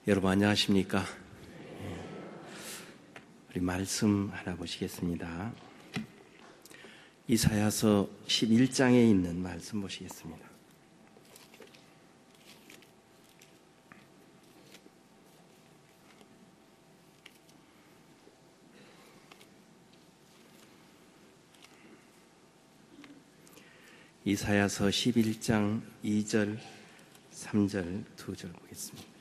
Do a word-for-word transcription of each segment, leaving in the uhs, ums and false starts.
여러분 안녕하십니까? 우리 말씀 하나 보시겠습니다. 이사야서 십일 장에 있는 말씀 보시겠습니다. 이사야서 십일 장 이 절, 삼 절, 두 절 보겠습니다.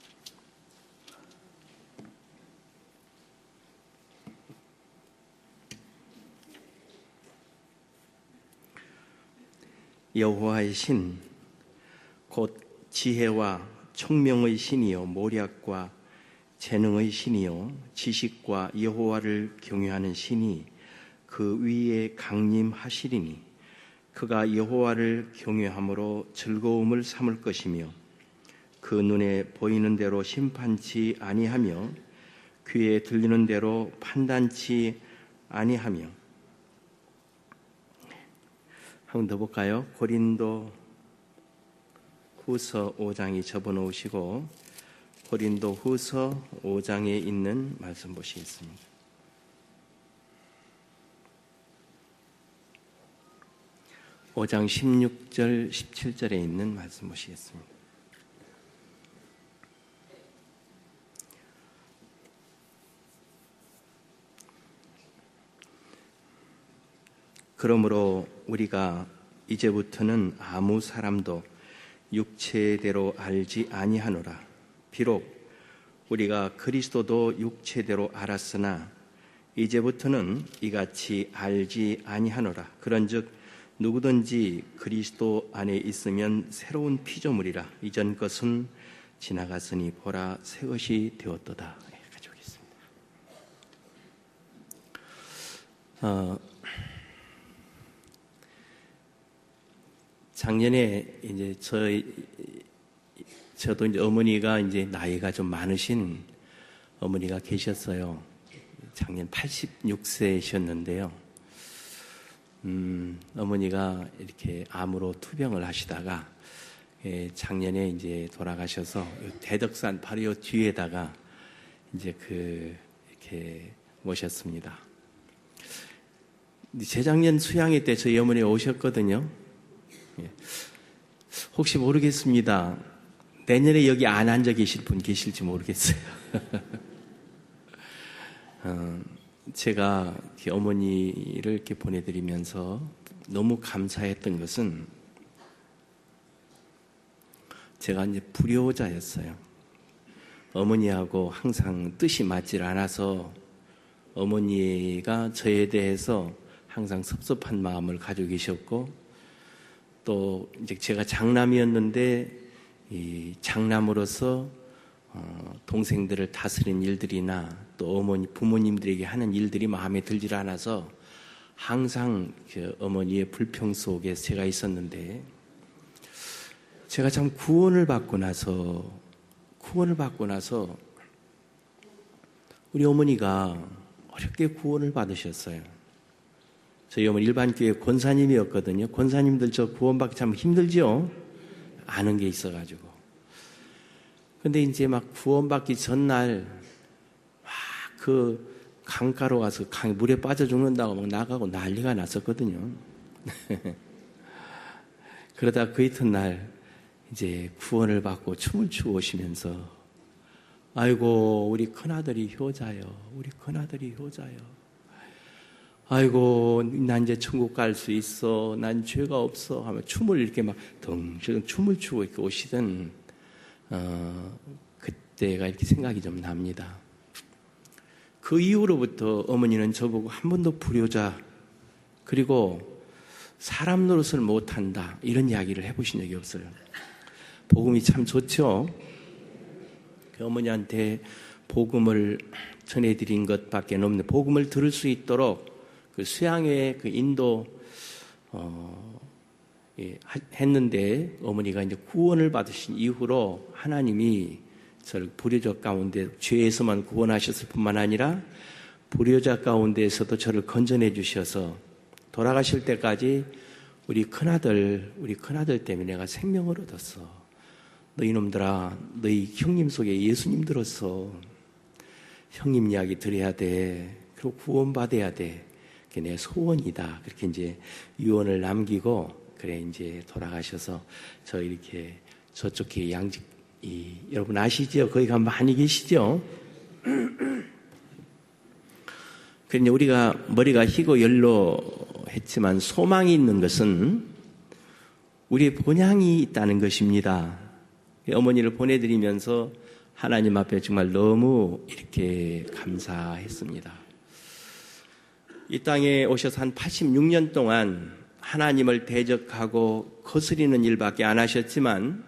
여호와의 신, 곧 지혜와 총명의 신이요 모략과 재능의 신이요 지식과 여호와를 경외하는 신이 그 위에 강림하시리니 그가 여호와를 경외함으로 즐거움을 삼을 것이며 그 눈에 보이는 대로 심판치 아니하며 귀에 들리는 대로 판단치 아니하며. 한 번 더 볼까요? 고린도 후서 오 장이 접어놓으시고 고린도 후서 오 장에 있는 말씀 보시겠습니다. 오 장 십육 절, 십칠 절에 있는 말씀 보시겠습니다. 그러므로 우리가 이제부터는 아무 사람도 육체대로 알지 아니하노라. 비록 우리가 그리스도도 육체대로 알았으나 이제부터는 이같이 알지 아니하노라. 그런즉 누구든지 그리스도 안에 있으면 새로운 피조물이라. 이전 것은 지나갔으니 보라 새 것이 되었도다. 네, 가져오겠습니다. 어, 작년에 이제 저 저도 이제 어머니가 이제 나이가 좀 많으신 어머니가 계셨어요. 작년 팔십육 세셨는데요. 음, 어머니가 이렇게 암으로 투병을 하시다가 예, 작년에 이제 돌아가셔서 대덕산 바로 요 뒤에다가 이제 그 이렇게 모셨습니다. 재작년 수양회 때 저희 어머니 오셨거든요. 혹시 모르겠습니다. 내년에 여기 안 앉아 계실 분 계실지 모르겠어요. 어, 제가 어머니를 이렇게 보내드리면서 너무 감사했던 것은 제가 이제 불효자였어요. 어머니하고 항상 뜻이 맞질 않아서 어머니가 저에 대해서 항상 섭섭한 마음을 가지고 계셨고 또 이제 제가 장남이었는데 이 장남으로서 어, 동생들을 다스린 일들이나 또 어머니 부모님들에게 하는 일들이 마음에 들질 않아서 항상 그 어머니의 불평 속에 제가 있었는데 제가 참 구원을 받고 나서 구원을 받고 나서 우리 어머니가 어렵게 구원을 받으셨어요. 저희 어머니 일반교회 권사님이었거든요. 권사님들 저 구원받기 참 힘들죠? 아는 게 있어가지고. 근데 이제 막 구원받기 전날 막 그 강가로 와서 강 물에 빠져 죽는다고 막 나가고 난리가 났었거든요. 그러다 그 이튿날 이제 구원을 받고 춤을 추고 오시면서 아이고 우리 큰아들이 효자요. 우리 큰아들이 효자요. 아이고 난 이제 천국 갈 수 있어. 난 죄가 없어 하면 춤을 이렇게 막 덩실덩 춤을 추고 이렇게 오시던 어, 그때가 이렇게 생각이 좀 납니다. 그 이후로부터 어머니는 저보고 한 번도 불효자 그리고 사람 노릇을 못한다 이런 이야기를 해보신 적이 없어요. 복음이 참 좋죠. 그 어머니한테 복음을 전해드린 것밖에 없는데 복음을 들을 수 있도록 그 수양회 그 인도 어, 예, 했는데 어머니가 이제 구원을 받으신 이후로 하나님이 저를 불효자 가운데 죄에서만 구원하셨을 뿐만 아니라 불효자 가운데에서도 저를 건져내 주셔서 돌아가실 때까지 우리 큰아들 우리 큰아들 때문에 내가 생명을 얻었어. 너희 놈들아, 너희 형님 속에 예수님 들었어. 형님 이야기 들어야 돼. 그리고 구원받아야 돼. 그게 내 소원이다. 그렇게 이제 유언을 남기고, 그래, 이제 돌아가셔서, 저 이렇게 저쪽에 양직, 이, 여러분 아시죠? 거기 가면 많이 계시죠? 그런데 우리가 머리가 희고 연로했지만 소망이 있는 것은 우리의 본향이 있다는 것입니다. 어머니를 보내드리면서 하나님 앞에 정말 너무 이렇게 감사했습니다. 이 땅에 오셔서 한 팔십육 년 동안 하나님을 대적하고 거스리는 일밖에 안 하셨지만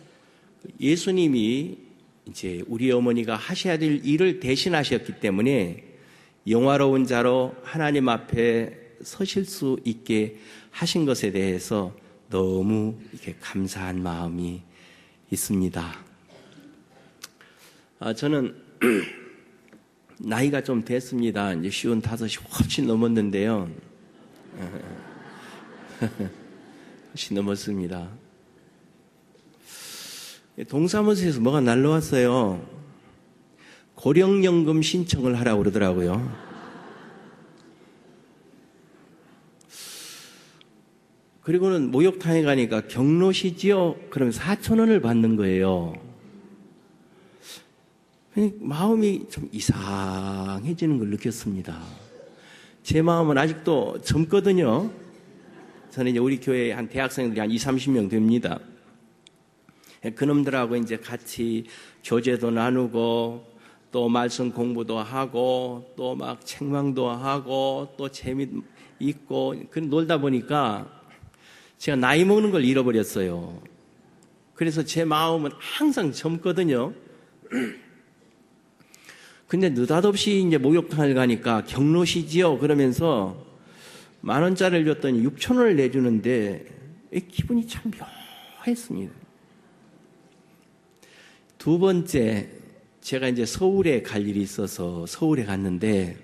예수님이 이제 우리 어머니가 하셔야 될 일을 대신하셨기 때문에 영화로운 자로 하나님 앞에 서실 수 있게 하신 것에 대해서 너무 이렇게 감사한 마음이 있습니다. 아, 저는 나이가 좀 됐습니다. 이제 쉬운 다섯이 훨씬 넘었는데요. 훨씬 넘었습니다. 동사무소에서 뭐가 날라왔어요. 고령연금 신청을 하라고 그러더라고요. 그리고는 목욕탕에 가니까 경로시지요? 그러면 사천 원을 받는 거예요. 마음이 좀 이상해지는 걸 느꼈습니다. 제 마음은 아직도 젊거든요. 저는 이제 우리 교회에 한 대학생들이 한 이삼십 명 됩니다. 그놈들하고 이제 같이 교제도 나누고 또 말씀 공부도 하고 또 막 책망도 하고 또 재미있고 그 놀다 보니까 제가 나이 먹는 걸 잃어버렸어요. 그래서 제 마음은 항상 젊거든요. 근데 느닷없이 이제 목욕탕을 가니까 경로시지요? 그러면서 만 원짜리를 줬더니 육천 원을 내주는데 기분이 참 묘했습니다. 두 번째, 제가 이제 서울에 갈 일이 있어서 서울에 갔는데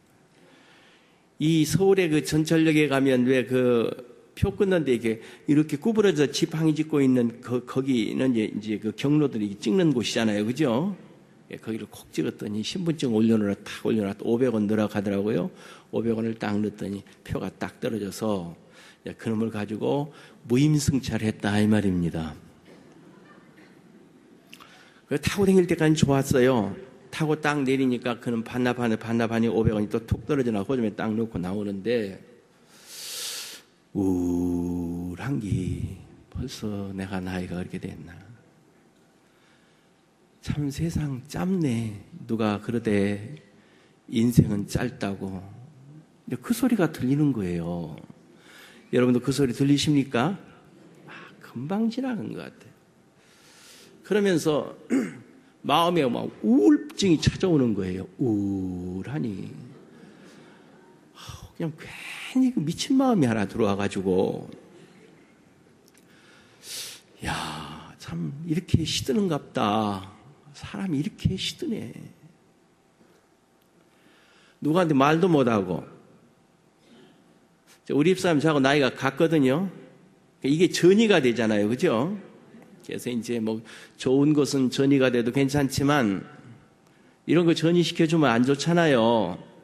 이 서울에 그 전철역에 가면 왜 그 표 끊는데 이렇게 이렇게 구부러져 지팡이 짚고 있는 그 거기는 이제, 이제 그 경로들이 찍는 곳이잖아요, 그죠? 예, 거기를 콕 찍었더니 신분증 올려놓으라 탁 올려놨다 오백 원 넣으라 가더라고요. 오백 원을 딱 넣었더니 표가 딱 떨어져서 그놈을 가지고 무임승차했다 이 말입니다. 타고 다닐 때까지 좋았어요. 타고 딱 내리니까 그는 반납하네 반납하니 오백 원이 또 툭 떨어져 나고 호점에 딱 넣고 나오는데 우울한 게 벌써 내가 나이가 그렇게 됐나. 참 세상 짧네. 누가 그러대 인생은 짧다고. 그 소리가 들리는 거예요. 여러분도 그 소리 들리십니까? 아, 금방 지나간 것 같아요. 그러면서 마음에 막 우울증이 찾아오는 거예요. 우울하니. 그냥 괜히 미친 마음이 하나 들어와가지고, 야, 참 이렇게 시드는갑다. 사람이 이렇게 시드네. 누구한테 말도 못하고. 우리 집사람 저하고 나이가 같거든요. 이게 전이가 되잖아요. 그죠? 그래서 이제 뭐 좋은 것은 전이가 돼도 괜찮지만 이런 거 전이시켜주면 안 좋잖아요.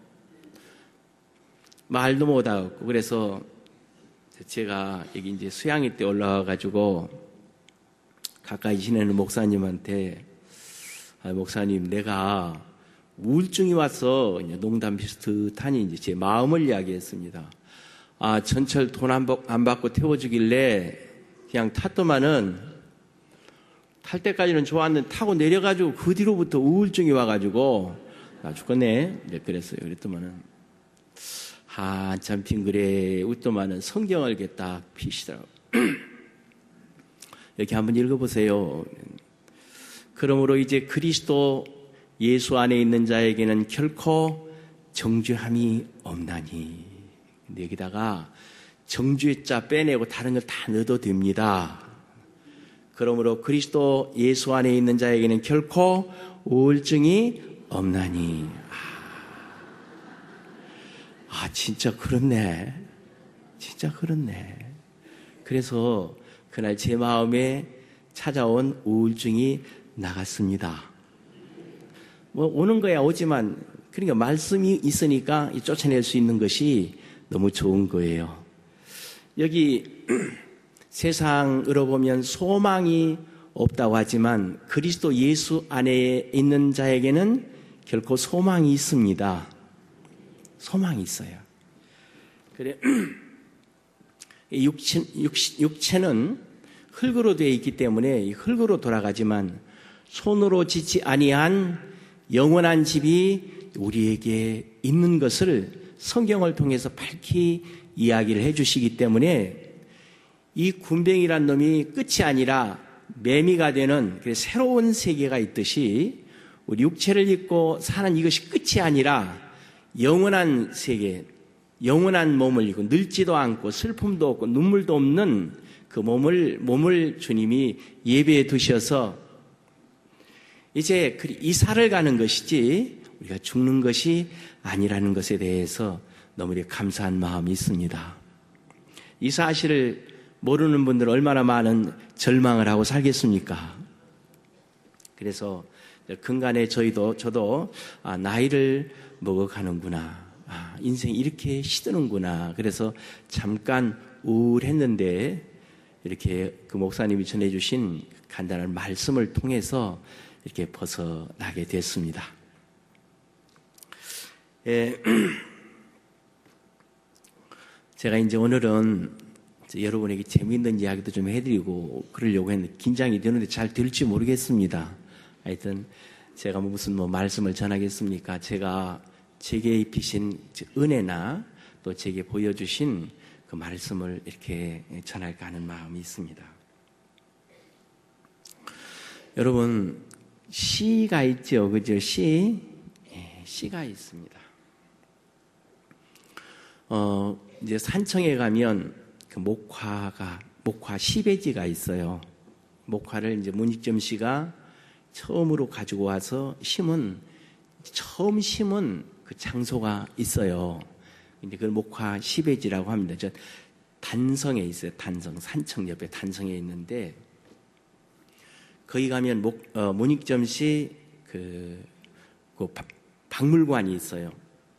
말도 못하고. 그래서 제가 여기 이제 수양회 때 올라와가지고 가까이 지내는 목사님한테 아, 목사님, 내가 우울증이 와서 농담 비슷하니 이제 제 마음을 이야기했습니다. 아, 전철 돈 안 안 받고 태워주길래 그냥 탔더만은 탈 때까지는 좋았는데 타고 내려가지고 그 뒤로부터 우울증이 와가지고 나 죽겠네. 네, 그랬어요. 그랬더만은 한참 빙그레 웃더만은 성경을 이렇게 딱 피시더라고요. 이렇게 한번 읽어보세요. 그러므로 이제 그리스도 예수 안에 있는 자에게는 결코 정죄함이 없나니. 근데 여기다가 정죄의 자 빼내고 다른 걸 다 넣어도 됩니다. 그러므로 그리스도 예수 안에 있는 자에게는 결코 우울증이 없나니. 아, 아 진짜 그렇네. 진짜 그렇네. 그래서 그날 제 마음에 찾아온 우울증이 나갔습니다. 뭐 오는 거야 오지만 그러니까 말씀이 있으니까 쫓아낼 수 있는 것이 너무 좋은 거예요. 여기 세상으로 보면 소망이 없다고 하지만 그리스도 예수 안에 있는 자에게는 결코 소망이 있습니다. 소망이 있어요. 그래 육체, 육체는 흙으로 되어 있기 때문에 흙으로 돌아가지만 손으로 짓지 아니한 영원한 집이 우리에게 있는 것을 성경을 통해서 밝히 이야기를 해주시기 때문에 이 군뱅이란 놈이 끝이 아니라 매미가 되는 새로운 세계가 있듯이 우리 육체를 입고 사는 이것이 끝이 아니라 영원한 세계, 영원한 몸을 입고 늙지도 않고 슬픔도 없고 눈물도 없는 그 몸을, 몸을 주님이 예배해 두셔서 이제 이사를 가는 것이지 우리가 죽는 것이 아니라는 것에 대해서 너무 감사한 마음이 있습니다. 이 사실을 모르는 분들 얼마나 많은 절망을 하고 살겠습니까? 그래서 근간에 저희도 저도 아, 나이를 먹어가는구나, 아, 인생이 이렇게 시드는구나. 그래서 잠깐 우울했는데 이렇게 그 목사님이 전해주신 간단한 말씀을 통해서 이렇게 벗어나게 됐습니다. 예, 제가 이제 오늘은 이제 여러분에게 재미있는 이야기도 좀 해드리고 그러려고 했는데 긴장이 되는데 잘 될지 모르겠습니다. 하여튼 제가 무슨 뭐 말씀을 전하겠습니까? 제가 제게 입히신 은혜나 또 제게 보여주신 그 말씀을 이렇게 전할까 하는 마음이 있습니다. 여러분, 시가 있죠, 그죠? 시, 예, 시가 있습니다. 어, 이제 산청에 가면 그 목화가, 목화 시베지가 있어요. 목화를 이제 문익점 씨가 처음으로 가지고 와서 심은, 처음 심은 그 장소가 있어요. 근데 그걸 목화 시베지라고 합니다. 저 단성에 있어요. 단성, 산청 옆에 단성에 있는데, 거기 가면 목, 어, 문익점 씨 그, 그 박물관이 있어요.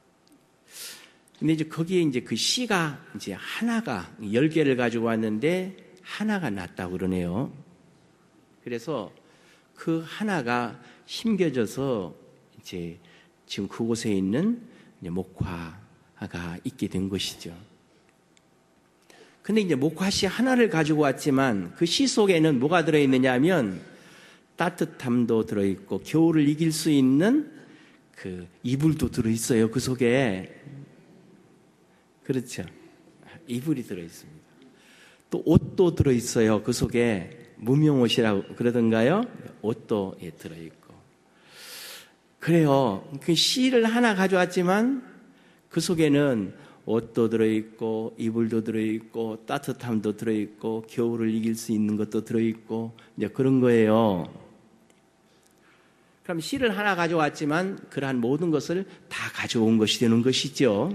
근데 이제 거기에 이제 그 씨가 이제 하나가 열 개를 가지고 왔는데 하나가 났다고 그러네요. 그래서 그 하나가 심겨져서 이제 지금 그곳에 있는 이제 목화가 있게 된 것이죠. 근데 이제 목화씨 하나를 가지고 왔지만 그 씨 속에는 뭐가 들어있느냐 하면 따뜻함도 들어있고 겨울을 이길 수 있는 그 이불도 들어있어요. 그 속에. 그렇죠. 이불이 들어있습니다. 또 옷도 들어있어요. 그 속에 무명옷이라고 그러던가요? 옷도 예, 들어있고. 그래요. 그 씨를 하나 가져왔지만 그 속에는 옷도 들어있고 이불도 들어있고 따뜻함도 들어있고 겨울을 이길 수 있는 것도 들어있고 이제 그런 거예요. 그럼 씨를 하나 가져왔지만 그러한 모든 것을 다 가져온 것이 되는 것이죠.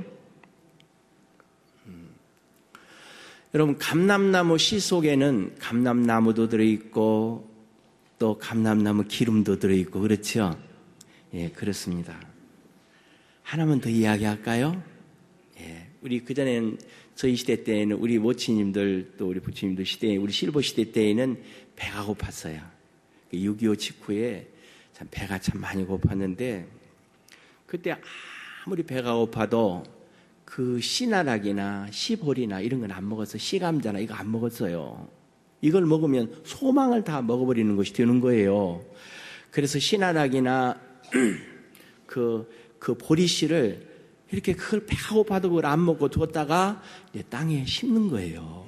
음. 여러분, 감람나무 씨 속에는 감람나무도 들어있고 또 감람나무 기름도 들어있고 그렇죠? 예, 그렇습니다. 하나만 더 이야기할까요? 예, 우리 그전에는 저희 시대 때에는 우리 모치님들 또 우리 부처님들 시대에 우리 실버 시대 때에는 배가 고팠어요. 육이오 직후에 참 배가 참 많이 고팠는데 그때 아무리 배가 고파도 그 씨나락이나 씨볼이나 이런 건 안 먹었어요. 씨감자나 이거 안 먹었어요. 이걸 먹으면 소망을 다 먹어버리는 것이 되는 거예요. 그래서 씨나락이나 그, 그 보리씨를 이렇게 그걸 배가 고파도 그걸 안 먹고 두었다가 이제 땅에 심는 거예요.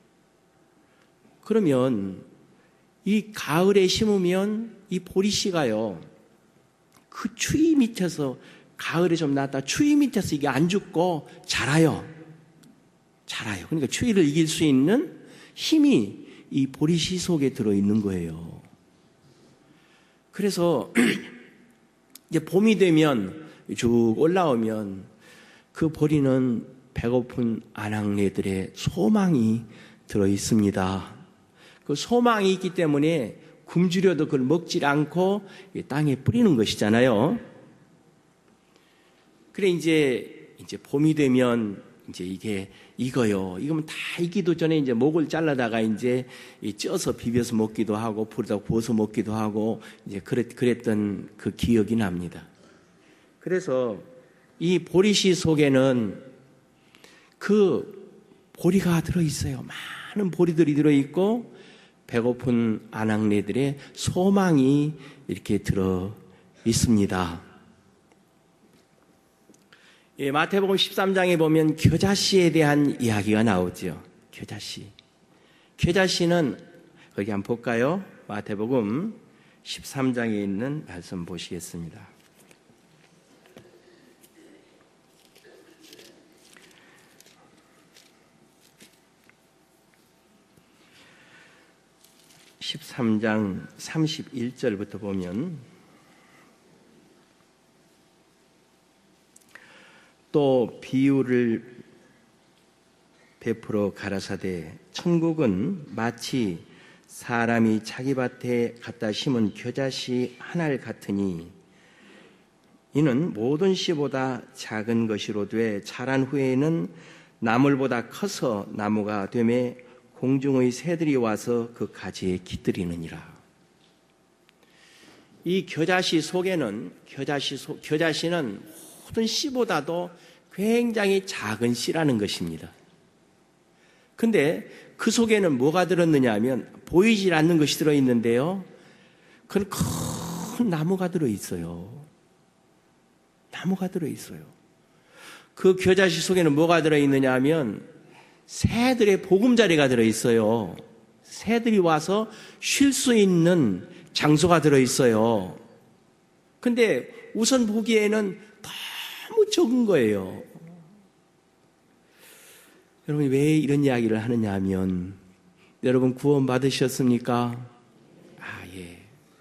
그러면 이 가을에 심으면 이 보리씨가요, 그 추위 밑에서 가을에 좀 났다 추위 밑에서 이게 안 죽고 자라요. 자라요. 그러니까 추위를 이길 수 있는 힘이 이 보리씨 속에 들어있는 거예요. 그래서 이제 봄이 되면 쭉 올라오면 그 보리는 배고픈 아낙네들의 소망이 들어있습니다. 그 소망이 있기 때문에 굶주려도 그걸 먹질 않고 땅에 뿌리는 것이잖아요. 그래 이제 이제 봄이 되면 이제 이게 익어요. 이거면 다 익기도 전에 이제 목을 잘라다가 이제 쪄서 비벼서 먹기도 하고 불에다 구워서 먹기도 하고 이제 그랬, 그랬던 그 기억이 납니다. 그래서 이 보리씨 속에는 그 보리가 들어있어요. 많은 보리들이 들어있고 배고픈 아낙네들의 소망이 이렇게 들어 있습니다. 예, 마태복음 십삼 장에 보면 겨자씨에 대한 이야기가 나오죠. 겨자씨. 겨자씨는 거기 한번 볼까요? 마태복음 십삼 장에 있는 말씀 보시겠습니다. 십삼 장 삼십일 절부터 보면 또 비유를 베풀어 가라사대 천국은 마치 사람이 자기 밭에 갖다 심은 겨자씨 한 알 같으니 이는 모든 씨보다 작은 것이로되 자란 후에는 나물보다 커서 나무가 되매 공중의 새들이 와서 그 가지에 깃들이느니라. 이 겨자씨 속에는 겨자씨 속, 겨자씨는 모든 씨보다도 굉장히 작은 씨라는 것입니다. 근데 그 속에는 뭐가 들었느냐 하면 보이질 않는 것이 들어있는데요. 그건 큰 나무가 들어있어요. 나무가 들어있어요. 그 겨자씨 속에는 뭐가 들어있느냐 하면 새들의 보금자리가 들어있어요. 새들이 와서 쉴 수 있는 장소가 들어있어요. 근데 우선 보기에는 너무 적은 거예요. 여러분 왜 이런 이야기를 하느냐 하면 여러분 구원 받으셨습니까? 아, 예.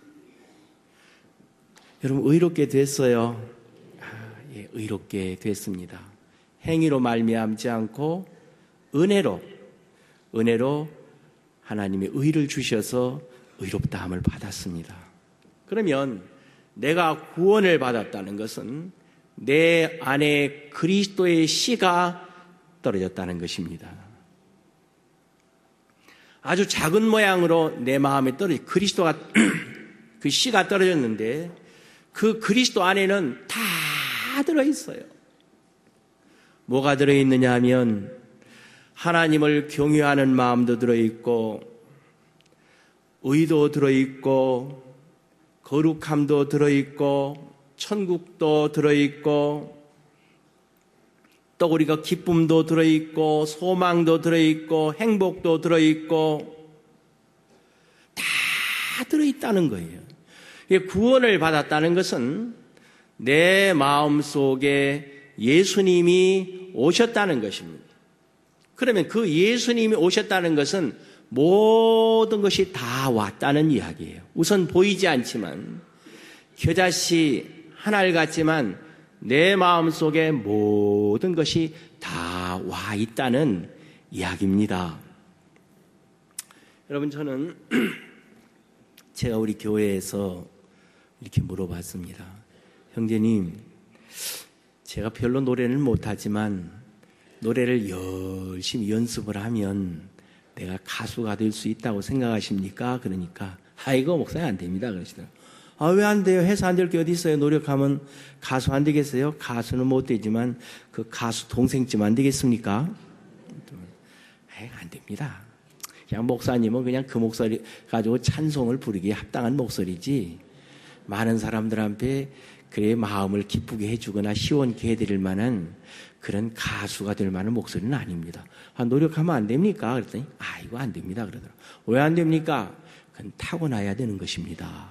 여러분 의롭게 됐어요. 아, 예, 의롭게 됐습니다. 행위로 말미암지 않고 은혜로 은혜로 하나님의 의를 주셔서 의롭다함을 받았습니다. 그러면 내가 구원을 받았다는 것은 내 안에 그리스도의 씨가 떨어졌다는 것입니다. 아주 작은 모양으로 내 마음에 떨어진 그리스도가 그 씨가 떨어졌는데 그 그리스도 안에는 다 들어있어요. 뭐가 들어있느냐 하면 하나님을 경외하는 마음도 들어있고 의도 들어있고 거룩함도 들어있고 천국도 들어있고 또 우리가 기쁨도 들어있고 소망도 들어있고 행복도 들어있고 다 들어있다는 거예요. 구원을 받았다는 것은 내 마음속에 예수님이 오셨다는 것입니다. 그러면 그 예수님이 오셨다는 것은 모든 것이 다 왔다는 이야기예요. 우선 보이지 않지만 겨자씨 한 알 같지만 내 마음속에 모든 것이 다 와 있다는 이야기입니다. 여러분 저는 제가 우리 교회에서 이렇게 물어봤습니다. 형제님, 제가 별로 노래는 못하지만 노래를 열심히 연습을 하면 내가 가수가 될 수 있다고 생각하십니까? 그러니까 아이고 목사님 안 됩니다 그러시더라고요. 아, 왜 안 돼요? 해서 안 될 게 어디 있어요? 노력하면 가수 안 되겠어요? 가수는 못 되지만 그 가수 동생쯤 안 되겠습니까? 에이, 안 됩니다. 그냥 목사님은 그냥 그 목소리 가지고 찬송을 부르기에 합당한 목소리지 많은 사람들한테 그의 마음을 기쁘게 해주거나 시원케 해드릴 만한 그런 가수가 될 만한 목소리는 아닙니다. 아, 노력하면 안 됩니까? 그랬더니 아, 이거 안 됩니다 그러더라고요. 왜 안 됩니까? 그건 타고나야 되는 것입니다.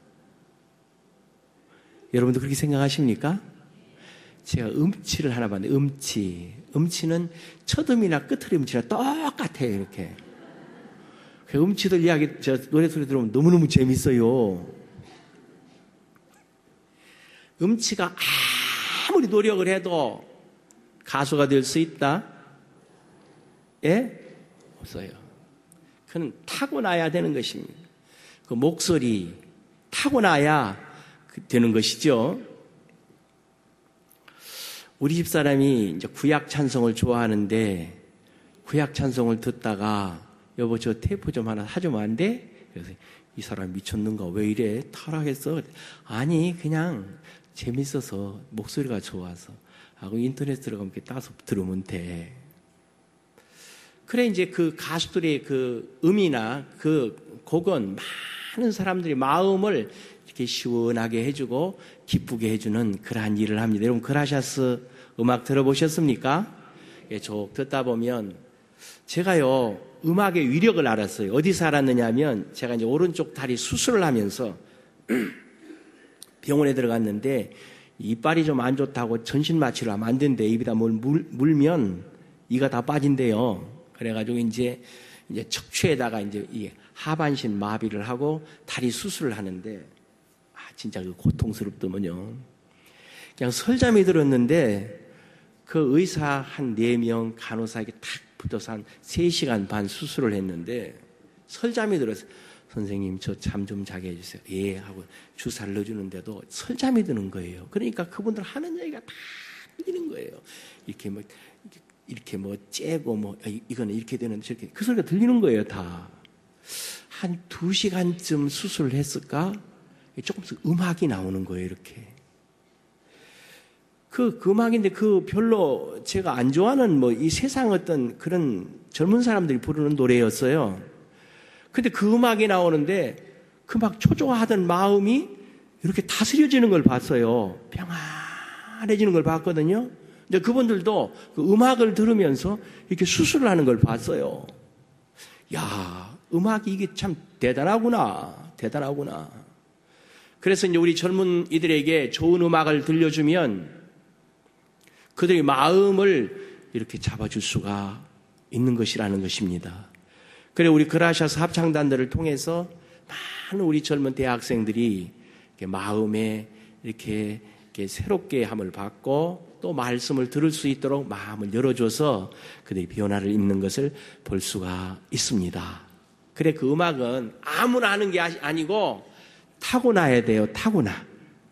여러분도 그렇게 생각하십니까? 제가 음치를 하나 봤는데 음치. 음치는 첫음이나 끝의 음치나 똑같아요. 이렇게. 그 음치들 이야기, 저 노래 소리 들으면 너무너무 재밌어요. 음치가 아무리 노력을 해도 가수가 될 수 있다? 예? 없어요. 그건 타고나야 되는 것입니다. 그 목소리 타고나야 되는 것이죠. 우리 집사람이 이제 구약 찬송을 좋아하는데 구약 찬송을 듣다가 여보 저 테이프 좀 하나 사주면 안 돼? 그래서 이 사람 미쳤는가 왜 이래? 타락했어? 아니 그냥 재밌어서 목소리가 좋아서 하고 인터넷 들어가면 이렇게 따서 들으면 돼. 그래 이제 그 가수들의 그 음이나 그 곡은 많은 사람들이 마음을 이렇게 시원하게 해주고 기쁘게 해주는 그러한 일을 합니다. 여러분 그라샤스 음악 들어보셨습니까? 예, 쭉 듣다 보면 제가요 음악의 위력을 알았어요. 어디서 알았느냐 하면 제가 이제 오른쪽 다리 수술을 하면서 병원에 들어갔는데 이빨이 좀 안 좋다고 전신 마취를 하면 안 된대. 입에다 뭘 물, 물면 이가 다 빠진대요. 그래가지고 이제 이제 척추에다가 이제 이 하반신 마비를 하고 다리 수술을 하는데 아 진짜 그 고통스럽더만요. 그냥 설잠이 들었는데 그 의사 한 네 명 간호사에게 탁 붙어서 한 세 시간 반 수술을 했는데 설잠이 들어서 선생님 저 잠 좀 자게 해주세요. 예 하고 주사를 넣어주는데도 설잠이 드는 거예요. 그러니까 그분들 하는 얘기가 다 들리는 거예요. 이렇게 뭐 이렇게 뭐 째고 뭐 이거는 이렇게 되는데 저렇게 그 소리가 들리는 거예요. 다 한 두 시간쯤 수술을 했을까 조금씩 음악이 나오는 거예요. 이렇게 그, 그 음악인데 그 별로 제가 안 좋아하는 뭐 이 세상 어떤 그런 젊은 사람들이 부르는 노래였어요. 근데 그 음악이 나오는데 그 막 초조하던 마음이 이렇게 다스려지는 걸 봤어요. 평안해지는 걸 봤거든요. 근데 그분들도 그 음악을 들으면서 이렇게 수술을 하는 걸 봤어요. 야, 음악이 이게 참 대단하구나. 대단하구나. 그래서 이제 우리 젊은 이들에게 좋은 음악을 들려주면 그들의 마음을 이렇게 잡아줄 수가 있는 것이라는 것입니다. 그래 우리 그라샤스 합창단들을 통해서 많은 우리 젊은 대학생들이 이렇게 마음에 이렇게, 이렇게 새롭게 함을 받고 또 말씀을 들을 수 있도록 마음을 열어줘서 그들이 변화를 입는 것을 볼 수가 있습니다. 그래 그 음악은 아무나 하는 게 아니고 타고나야 돼요. 타고나.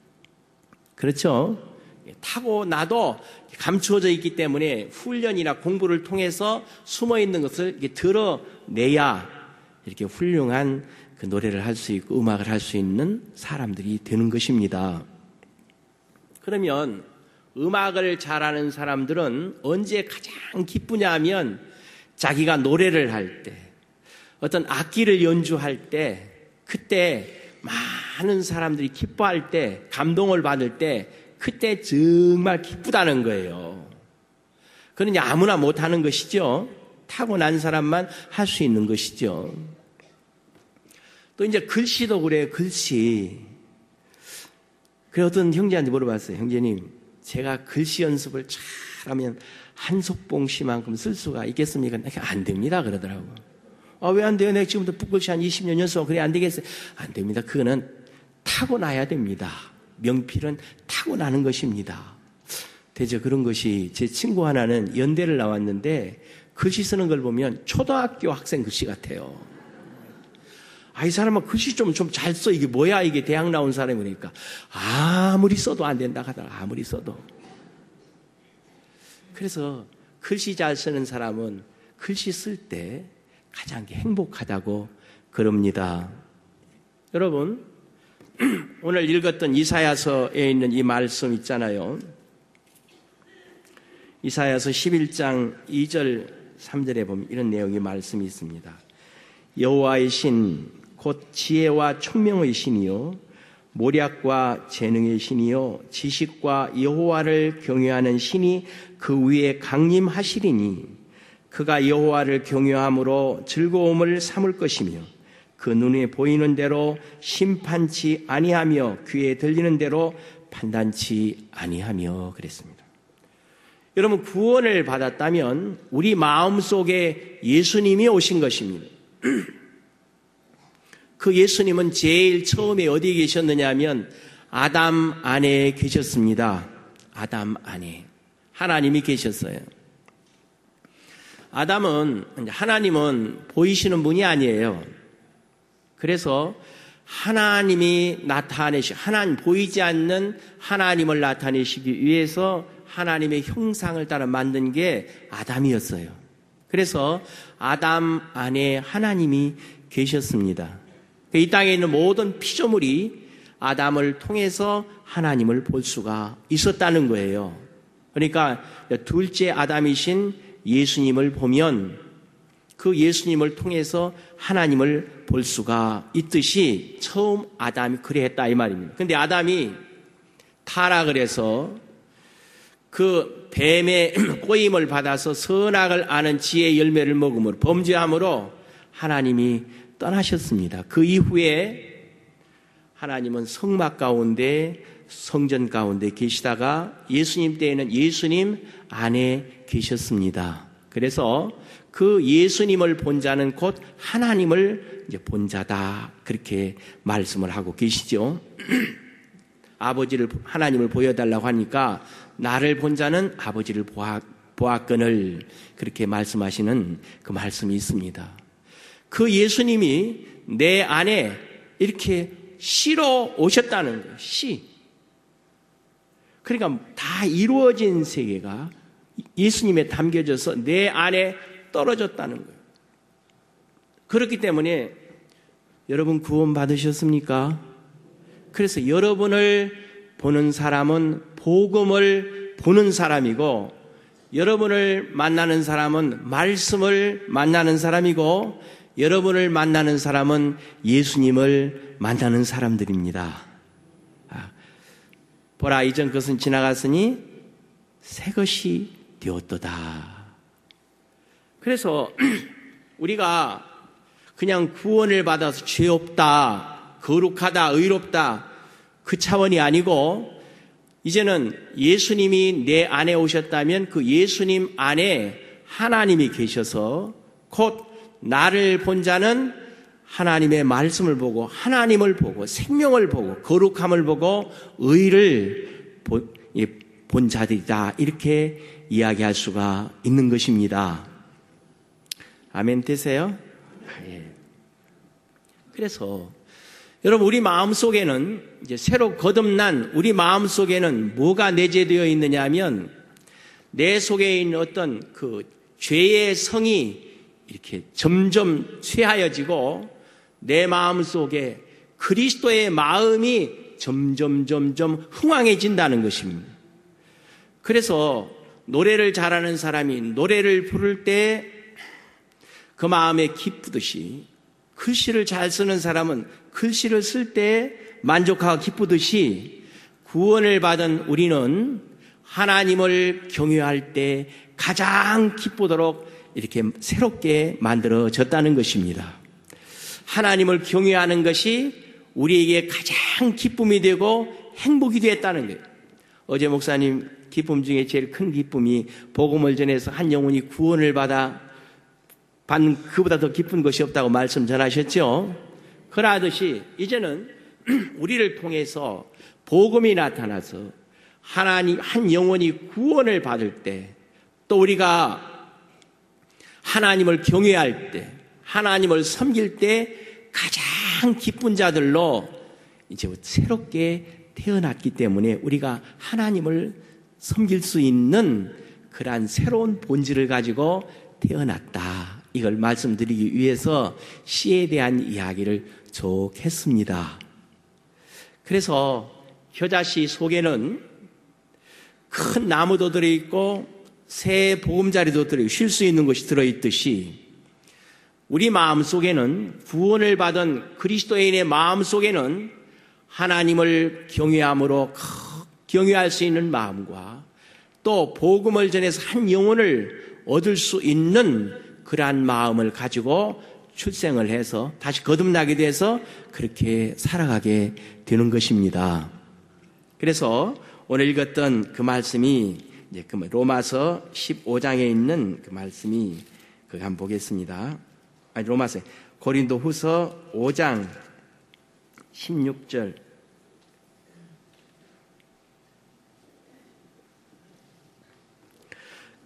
그렇죠? 타고나도 감추어져 있기 때문에 훈련이나 공부를 통해서 숨어있는 것을 이렇게 드러내야 이렇게 훌륭한 그 노래를 할 수 있고 음악을 할 수 있는 사람들이 되는 것입니다. 그러면 음악을 잘하는 사람들은 언제 가장 기쁘냐 하면 자기가 노래를 할 때, 어떤 악기를 연주할 때, 그때 많은 사람들이 기뻐할 때, 감동을 받을 때 그때 정말 기쁘다는 거예요. 그러니 아무나 못하는 것이죠. 타고난 사람만 할 수 있는 것이죠. 또 이제 글씨도 그래요. 글씨. 그래 어떤 형제한테 물어봤어요. 형제님, 제가 글씨 연습을 잘하면 한석봉씨만큼 쓸 수가 있겠습니까? 안 됩니다 그러더라고. 아, 왜 안 돼요? 내가 지금부터 붓글씨 한 이십 년 연습하고 그래 안 되겠어요? 안 됩니다. 그거는 타고나야 됩니다. 명필은 타고나는 것입니다. 대체 그런 것이 제 친구 하나는 연대를 나왔는데 글씨 쓰는 걸 보면 초등학교 학생 글씨 같아요. 아, 이 사람은 글씨 좀 좀 잘 써. 이게 뭐야? 이게 대학 나온 사람이니까 아무리 써도 안 된다 하더라. 아무리 써도. 그래서 글씨 잘 쓰는 사람은 글씨 쓸 때 가장 행복하다고 그럽니다. 여러분, 오늘 읽었던 이사야서에 있는 이 말씀 있잖아요. 이사야서 십일 장 이 절 삼 절에 보면 이런 내용의 말씀이 있습니다. 여호와의 신 곧 지혜와 총명의 신이요 모략과 재능의 신이요 지식과 여호와를 경외하는 신이 그 위에 강림하시리니 그가 여호와를 경외함으로 즐거움을 삼을 것이며 그 눈에 보이는 대로 심판치 아니하며 귀에 들리는 대로 판단치 아니하며 그랬습니다. 여러분, 구원을 받았다면 우리 마음속에 예수님이 오신 것입니다. 그 예수님은 제일 처음에 어디에 계셨느냐 하면 아담 안에 계셨습니다. 아담 안에 하나님이 계셨어요. 아담은, 하나님은 보이시는 분이 아니에요. 그래서 하나님이 나타내시, 하나님, 보이지 않는 하나님을 나타내시기 위해서 하나님의 형상을 따라 만든 게 아담이었어요. 그래서 아담 안에 하나님이 계셨습니다. 이 땅에 있는 모든 피조물이 아담을 통해서 하나님을 볼 수가 있었다는 거예요. 그러니까 둘째 아담이신 예수님을 보면 그 예수님을 통해서 하나님을 볼 수가 있듯이 처음 아담이 그래 했다 이 말입니다. 그런데 아담이 타락을 해서 그 뱀의 꼬임을 받아서 선악을 아는 지혜의 열매를 먹음으로 범죄함으로 하나님이 떠나셨습니다. 그 이후에 하나님은 성막 가운데 성전 가운데 계시다가 예수님 때에는 예수님 안에 계셨습니다. 그래서 그 예수님을 본 자는 곧 하나님을 이제 본 자다. 그렇게 말씀을 하고 계시죠. 아버지를, 하나님을 보여달라고 하니까 나를 본 자는 아버지를 보아, 보았거늘 그렇게 말씀하시는 그 말씀이 있습니다. 그 예수님이 내 안에 이렇게 씨로 오셨다는 거예요. 씨. 그러니까 다 이루어진 세계가 예수님에 담겨져서 내 안에 떨어졌다는 거예요. 그렇기 때문에 여러분 구원 받으셨습니까? 그래서 여러분을 보는 사람은 복음을 보는 사람이고 여러분을 만나는 사람은 말씀을 만나는 사람이고 여러분을 만나는 사람은 예수님을 만나는 사람들입니다. 아, 보라 이전 것은 지나갔으니 새 것이 되었도다. 그래서 우리가 그냥 구원을 받아서 죄 없다, 거룩하다, 의롭다 그 차원이 아니고 이제는 예수님이 내 안에 오셨다면 그 예수님 안에 하나님이 계셔서 곧 나를 본 자는 하나님의 말씀을 보고 하나님을 보고 생명을 보고 거룩함을 보고 의를 본 자들이다. 이렇게 이야기할 수가 있는 것입니다. 아멘 되세요? 예. 그래서 여러분 우리 마음속에는 이제 새로 거듭난 우리 마음속에는 뭐가 내재되어 있느냐 하면 내 속에 있는 어떤 그 죄의 성이 이렇게 점점 쇠하여지고 내 마음속에 그리스도의 마음이 점점 점점 흥황해진다는 것입니다. 그래서 노래를 잘하는 사람이 노래를 부를 때 그 마음에 기쁘듯이 글씨를 잘 쓰는 사람은 글씨를 쓸 때 만족하고 기쁘듯이 구원을 받은 우리는 하나님을 경외할 때 가장 기쁘도록 이렇게 새롭게 만들어졌다는 것입니다. 하나님을 경외하는 것이 우리에게 가장 기쁨이 되고 행복이 되었다는 거예요. 어제 목사님 기쁨 중에 제일 큰 기쁨이 복음을 전해서 한 영혼이 구원을 받아 받는 그보다 더 기쁜 것이 없다고 말씀 전하셨죠. 그러하듯이 이제는 우리를 통해서 복음이 나타나서 하나님 한 영혼이 구원을 받을 때 또 우리가 하나님을 경외할 때 하나님을 섬길 때 가장 기쁜 자들로 이제 새롭게 태어났기 때문에 우리가 하나님을 섬길 수 있는 그러한 새로운 본질을 가지고 태어났다. 이걸 말씀드리기 위해서 씨에 대한 이야기를 쭉 했습니다. 그래서 겨자씨 속에는 큰 나무도 들어있고 새 보금자리도 들어있고 쉴 수 있는 것이 들어있듯이 우리 마음 속에는 구원을 받은 그리스도인의 마음 속에는 하나님을 경외함으로 경외할 수 있는 마음과 또 복음을 전해서 한 영혼을 얻을 수 있는 그러한 마음을 가지고 출생을 해서 다시 거듭나게 돼서 그렇게 살아가게 되는 것입니다. 그래서 오늘 읽었던 그 말씀이 이제 그 로마서 십오 장에 있는 그 말씀이 그거 한번 보겠습니다. 아니 로마서 고린도후서 오 장 십육 절.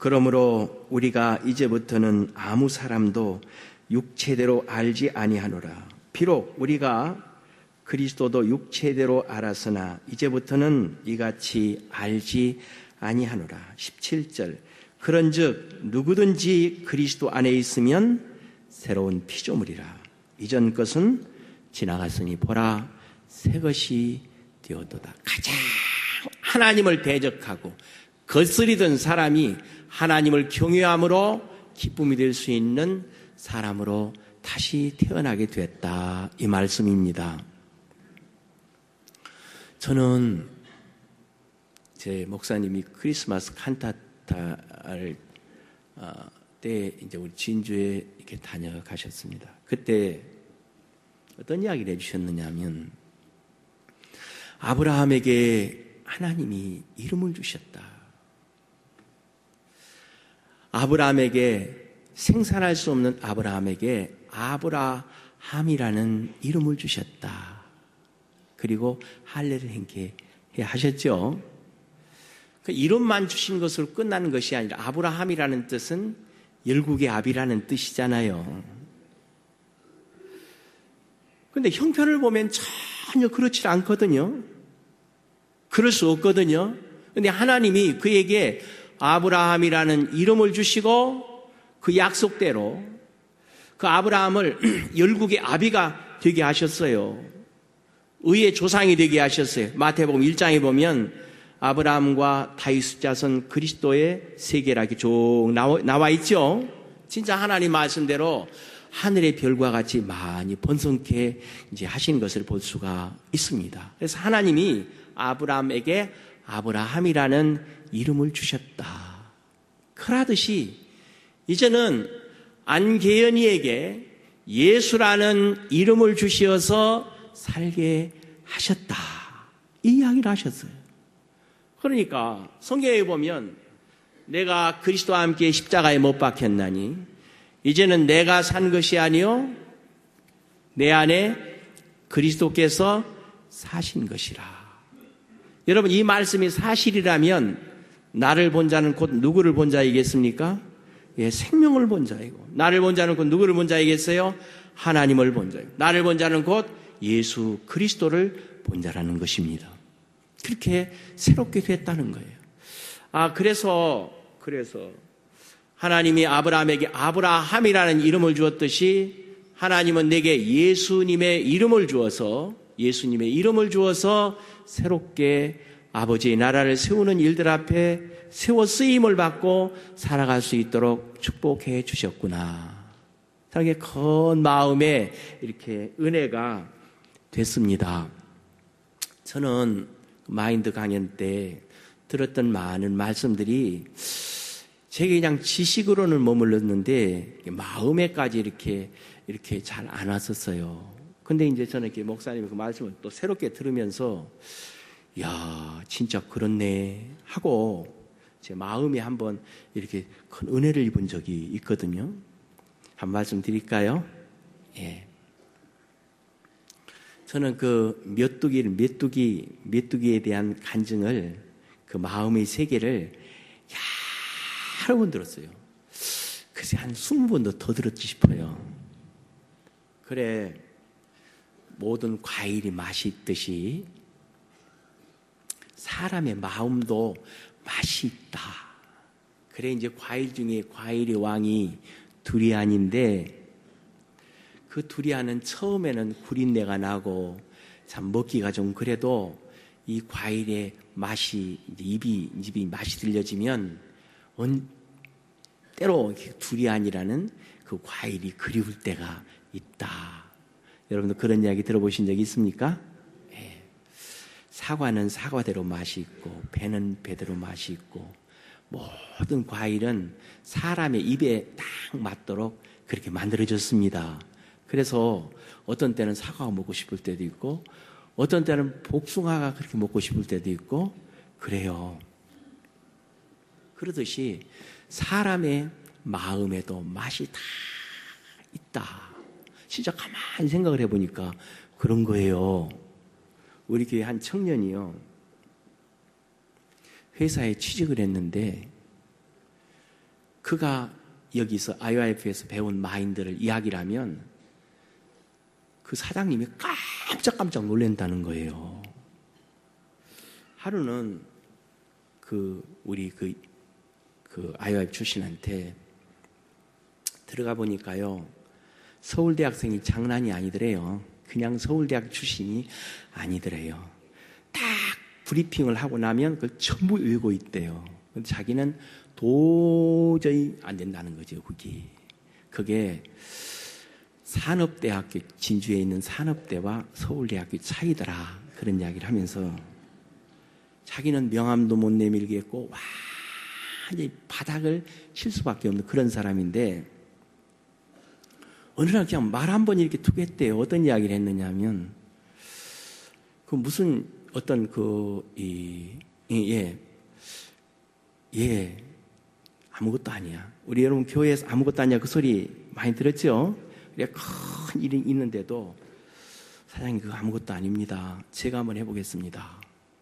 그러므로 우리가 이제부터는 아무 사람도 육체대로 알지 아니하노라. 비록 우리가 그리스도도 육체대로 알았으나 이제부터는 이같이 알지 아니하노라. 십칠 절. 그런즉 누구든지 그리스도 안에 있으면 새로운 피조물이라. 이전 것은 지나갔으니 보라 새 것이 되었도다. 가장 하나님을 대적하고 거스리던 사람이 하나님을 경외함으로 기쁨이 될 수 있는 사람으로 다시 태어나게 됐다. 이 말씀입니다. 저는 제 목사님이 크리스마스 칸타타를 어, 때 이제 우리 진주에 이렇게 다녀가셨습니다. 그때 어떤 이야기를 해주셨느냐면 아브라함에게 하나님이 이름을 주셨다. 아브라함에게 생산할 수 없는 아브라함에게 아브라함이라는 이름을 주셨다. 그리고 할례를 행케 하셨죠. 그 이름만 주신 것으로 끝나는 것이 아니라 아브라함이라는 뜻은 열국의 아비라는 뜻이잖아요. 그런데 형편을 보면 전혀 그렇지 않거든요. 그럴 수 없거든요. 그런데 하나님이 그에게 아브라함이라는 이름을 주시고 그 약속대로 그 아브라함을 열국의 아비가 되게 하셨어요. 의의 조상이 되게 하셨어요. 마태복음 일 장에 보면 아브라함과 다윗 자손 그리스도의 세계라기 쭉 나와, 나와 있죠. 진짜 하나님 말씀대로 하늘의 별과 같이 많이 번성케 이제 하신 것을 볼 수가 있습니다. 그래서 하나님이 아브라함에게 아브라함이라는 이름을 주셨다. 그러듯이 이제는 안계연이에게 예수라는 이름을 주시어서 살게 하셨다. 이 이야기를 하셨어요. 그러니까 성경에 보면 내가 그리스도와 함께 십자가에 못 박혔나니 이제는 내가 산 것이 아니요 내 안에 그리스도께서 사신 것이라. 여러분 이 말씀이 사실이라면 나를 본 자는 곧 누구를 본 자이겠습니까? 예, 생명을 본 자이고 나를 본 자는 곧 누구를 본 자이겠어요? 하나님을 본 자이고 나를 본 자는 곧 예수 그리스도를 본 자라는 것입니다. 그렇게 새롭게 됐다는 거예요. 아 그래서 그래서 하나님이 아브라함에게 아브라함이라는 이름을 주었듯이 하나님은 내게 예수님의 이름을 주어서 예수님의 이름을 주어서 새롭게 아버지의 나라를 세우는 일들 앞에 세워 쓰임을 받고 살아갈 수 있도록 축복해 주셨구나. 자기의 큰 마음에 이렇게 은혜가 됐습니다. 저는 마인드 강연 때 들었던 많은 말씀들이 제게 그냥 지식으로는 머물렀는데 마음에까지 이렇게 이렇게 잘 안 왔었어요. 근데 이제 저는 이렇게 목사님 그 말씀을 또 새롭게 들으면서 야 진짜 그렇네 하고 제 마음에 한번 이렇게 큰 은혜를 입은 적이 있거든요. 한 말씀 드릴까요? 예. 저는 그 메뚜기를 메뚜기 메뚜기에 대한 간증을 그 마음의 세계를 여러 번 들었어요. 글쎄 한 스무 번도 더 들었지 싶어요. 그래 모든 과일이 맛이 있듯이 사람의 마음도 맛이 있다. 그래 이제 과일 중에 과일의 왕이 두리안인데 그 두리안은 처음에는 구린내가 나고 참 먹기가 좀 그래도 이 과일의 맛이 이제 입이 입이 맛이 들려지면 언, 때로 두리안이라는 그 과일이 그리울 때가 있다. 여러분도 그런 이야기 들어보신 적이 있습니까? 네. 사과는 사과대로 맛이 있고 배는 배대로 맛이 있고 모든 과일은 사람의 입에 딱 맞도록 그렇게 만들어졌습니다. 그래서 어떤 때는 사과가 먹고 싶을 때도 있고 어떤 때는 복숭아가 그렇게 먹고 싶을 때도 있고 그래요. 그러듯이 사람의 마음에도 맛이 다 있다. 진짜 가만히 생각을 해보니까 그런 거예요. 우리 교회 한 청년이요. 회사에 취직을 했는데 그가 여기서 아이오아이에프에서 배운 마인드를 이야기를 하면 그 사장님이 깜짝깜짝 놀란다는 거예요. 하루는 그 우리 그, 그 아이오아이에프 출신한테 들어가 보니까요, 서울대학생이 장난이 아니더래요. 그냥 서울대학 출신이 아니더래요. 딱 브리핑을 하고 나면 그걸 전부 외우고 있대요. 근데 자기는 도저히 안 된다는 거죠, 그게. 그게 산업대학교, 진주에 있는 산업대와 서울대학교 차이더라. 그런 이야기를 하면서 자기는 명함도 못 내밀겠고 완전히 바닥을 칠 수밖에 없는 그런 사람인데, 어느 날 그냥 말 한 번 이렇게 툭 했대요. 어떤 이야기를 했느냐 하면, 그 무슨 어떤 그, 이, 예, 예, 아무것도 아니야. 우리 여러분 교회에서 아무것도 아니야. 그 소리 많이 들었죠? 그래, 큰 일이 있는데도, 사장님 그거 아무것도 아닙니다. 제가 한번 해보겠습니다.